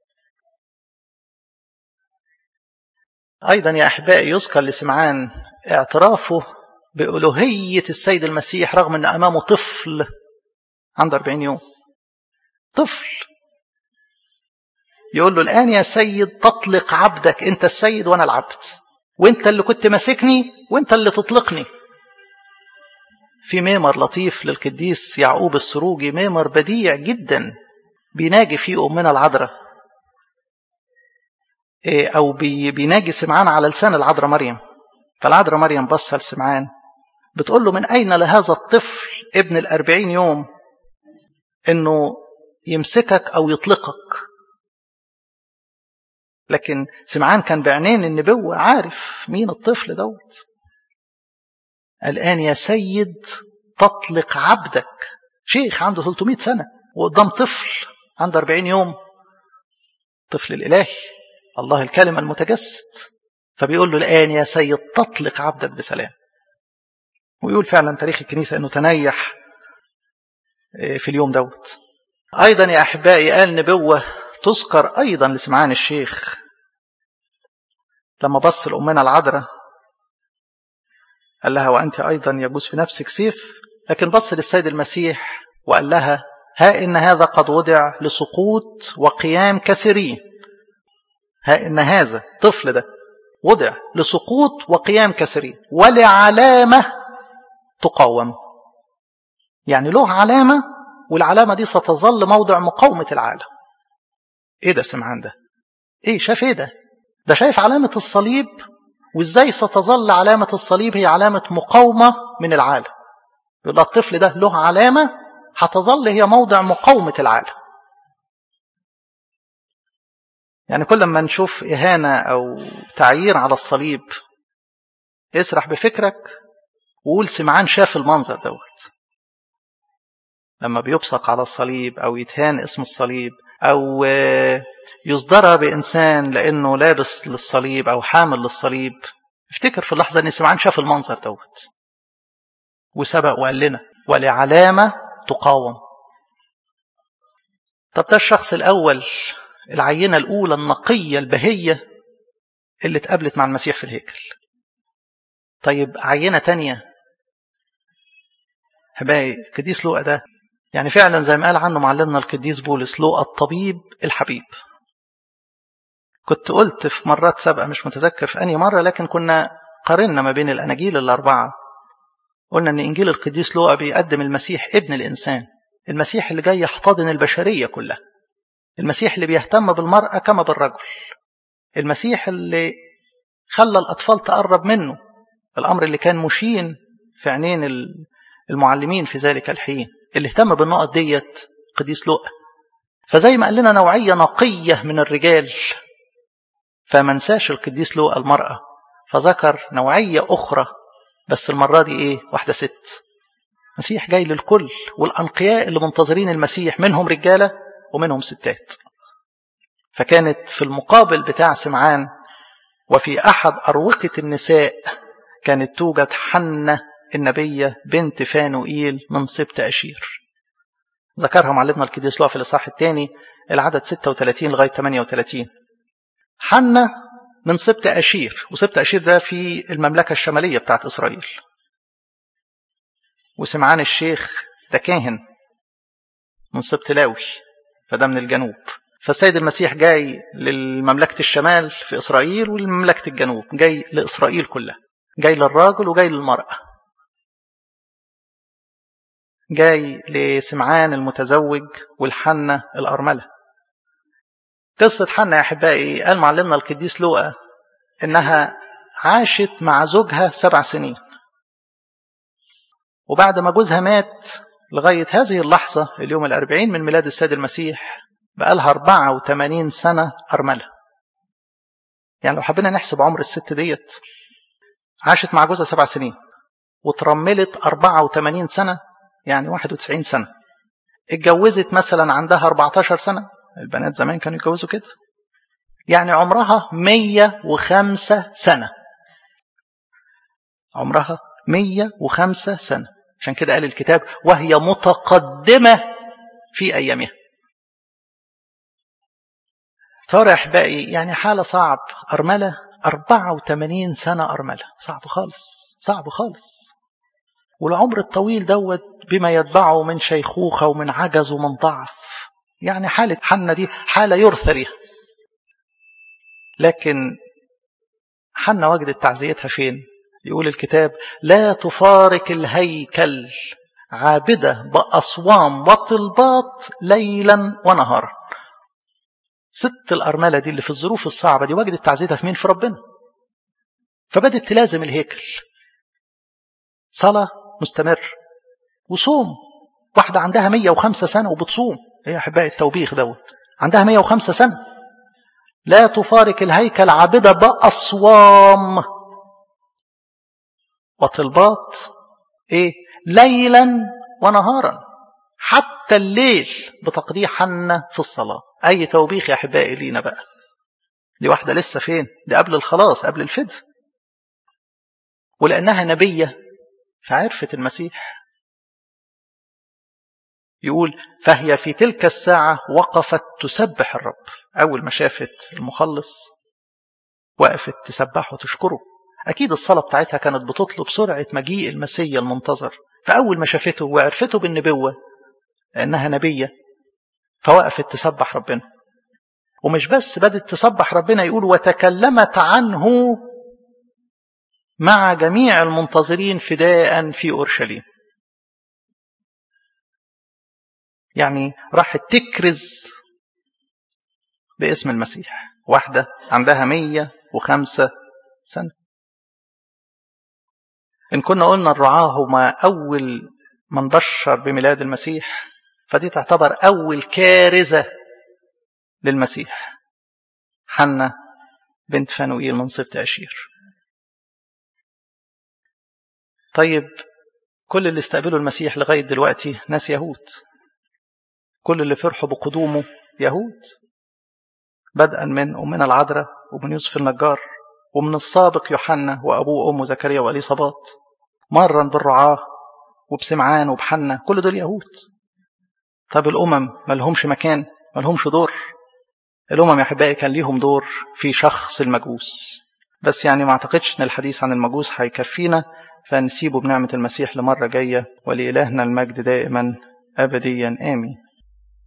A: أيضا يا أحبائي يذكر لسمعان اعترافه بألوهية السيد المسيح رغم أن أمامه طفل عنده 40 يوم. طفل يقول له الآن يا سيد تطلق عبدك، أنت السيد وأنا العبد، وأنت اللي كنت ماسكني وأنت اللي تطلقني. في ميمر لطيف للقديس يعقوب السروجي، ميمر بديع جدا بيناجي فيه أمنا العذراء، أو بيناجي سمعان على لسان العذراء مريم. فالعذراء مريم بص لسمعان بتقول له من أين لهذا الطفل ابن 40 يوم إنه يمسكك أو يطلقك؟ لكن سمعان كان بعينين النبوة عارف مين الطفل دوت. الآن يا سيد تطلق عبدك، شيخ عنده 300 سنة وقدام طفل عنده 40 يوم، طفل الإلهي الله الكلمة المتجسد. فبيقول له الآن يا سيد تطلق عبدك بسلام. ويقول فعلا تاريخ الكنيسة أنه تنيح في اليوم دوت. أيضا يا أحبائي قال نبوة تذكر أيضا لسمعان الشيخ لما بص لأمنا العذراء قال لها وأنت أيضا يجوز في نفسك سيف، لكن بص للسيد المسيح وقال لها ها إن هذا قد وضع لسقوط وقيام كثيرين. ها إن هذا الطفل ده وضع لسقوط وقيام كثيرين ولعلامة تقاوم. يعني له علامة، والعلامة دي ستظل موضع مقاومة العالم. إيه ده سمعان ده؟ إيه شاف إيه ده؟ ده شايف علامة الصليب، وإزاي ستظل علامة الصليب هي علامة مقاومة من العالم. يقول الطفل ده له علامة هتظل هي موضع مقاومة العالم. يعني كل ما نشوف إهانة أو تعيير على الصليب اسرح بفكرك وقول سمعان شاف المنظر دوت لما بيبصق على الصليب أو يتهان اسم الصليب أو يصدر بإنسان لأنه لابس للصليب أو حامل للصليب. افتكر في اللحظة أن سمعان شاف المنظر دوت وسبق وقال لنا ولعلامة تقاوم. طب ده الشخص الأول، العينة الأولى النقية البهية اللي اتقابلت مع المسيح في الهيكل. طيب عينة تانية حبايبي القديس لوقا ده يعني فعلا زي ما قال عنه معلمنا القديس بولس لوقا الطبيب الحبيب. كنت قلت في مرات سابقة مش متذكر في أي مرة، لكن كنا قارنا ما بين الأناجيل الأربعة. قلنا أن إنجيل القديس لوقا بيقدم المسيح ابن الإنسان، المسيح اللي جاي يحتضن البشرية كلها، المسيح اللي بيهتم بالمرأة كما بالرجل، المسيح اللي خلى الأطفال تقرب منه، الأمر اللي كان مشين في عينين المعلمين في ذلك الحين، اللي اهتم بالنقط ديت قديس لوقا. فزي ما قال لنا نوعية نقية من الرجال، فما نساش القديس لوقا المرأة، فذكر نوعية أخرى بس المرة دي إيه؟ واحدة ست. مسيح جاي للكل، والأنقياء اللي منتظرين المسيح منهم رجالة ومنهم ستات. فكانت في المقابل بتاع سمعان وفي أحد أروقة النساء كانت توجد حنة النبية بنت فانوئيل من سبط أشير. ذكرها معلمنا القديس لوقا في الإصحاح الثاني العدد 36 لغاية 38. حنة من سبط أشير، وسبط أشير ده في المملكة الشمالية بتاعت إسرائيل. وسمعان الشيخ ده كاهن من سبط لاوي، فده من الجنوب. فالسيد المسيح جاي للمملكة الشمال في إسرائيل ولمملكة الجنوب، جاي لإسرائيل كلها، جاي للراجل وجاي للمرأة، جاي لسمعان المتزوج والحنة الأرملة. قصة حنة يا أحبائي قال معلمنا القديس لوقا إنها عاشت مع زوجها 7 سنين، وبعد ما جوزها مات لغاية هذه اللحظة اليوم 40 من ميلاد السيد المسيح بقى لها 84 سنة أرملة. يعني لو حبينا نحسب عمر الست ديت، عاشت مع جوزها 7 سنين وترملت 84 سنة، يعني 91 سنة. اتجوزت مثلا عندها 14 سنة، البنات زمان كانوا يتجوزوا كده، يعني عمرها 105 سنة. عمرها 105 سنة، عشان كده قال الكتاب وهي متقدمة في أيامها. صار يا أحبائي يعني حالة صعب، أرملة 84 سنة أرملة، صعب خالص، صعب خالص. والعمر الطويل دوت بما يتبعه من شيخوخة ومن عجز ومن ضعف، يعني حالة حنة دي حالة يرثى لها. لكن حنة وجدت تعزيتها فين؟ يقول الكتاب لا تفارق الهيكل عابدة بأصوام وطلبات ليلا ونهارا. ست الأرملة دي اللي في الظروف الصعبة دي وجدت تعزيتها في مين؟ في ربنا. فبدت تلازم الهيكل، صلاة مستمر وصوم. واحدة عندها 105 سنة وبتصوم، هي أحبائي التوبيخ دوت، عندها 105 سنة. لا تفارق الهيكل عابدة بأصوام وطلبات إيه؟ ليلا ونهارا، حتى الليل بتقضيه حنة في الصلاة. أي توبيخ يا أحبائي لينا بقى. دي واحدة لسه فين؟ دي قبل الخلاص، قبل الفداء. ولأنها نبية فعرفت المسيح. يقول فهي في تلك الساعة وقفت تسبح الرب. أول ما شافت المخلص وقفت تسبحه وتشكره. أكيد الصلاة بتاعتها كانت بتطلب سرعة مجيء المسيح المنتظر. فأول ما شافته وعرفته بالنبوة لأنها نبية فوقفت تسبح ربنا. ومش بس بدت تسبح ربنا، يقول وتكلمت عنه مع جميع المنتظرين فداء في أورشليم. يعني راحت تكرز باسم المسيح. واحدة عندها 105 سنة. إن كنا قلنا الرعاة هما أول من بشر بميلاد المسيح، فدي تعتبر أول كارزة للمسيح، حنة بنت فانوئيل من سبط أشير. طيب كل اللي استقبلوا المسيح لغاية دلوقتي ناس يهود، كل اللي فرحوا بقدومه يهود، بدءا من أمنا العذراء ومن يوسف النجار ومن السابق يوحنا وأبوه وأمه زكريا وإليصابات، مرا بالرعاة وبسمعان وبحنة، كل دول يهود. طب الأمم ما لهمش مكان، ما لهمش دور؟ الأمم يا أحبائي كان ليهم دور في شخص المجوس، بس يعني ما أعتقدش أن الحديث عن المجوس هيكفينا، فنسيبه بنعمة المسيح لمرة جاية. ولإلهنا المجد دائما أبديا آمين.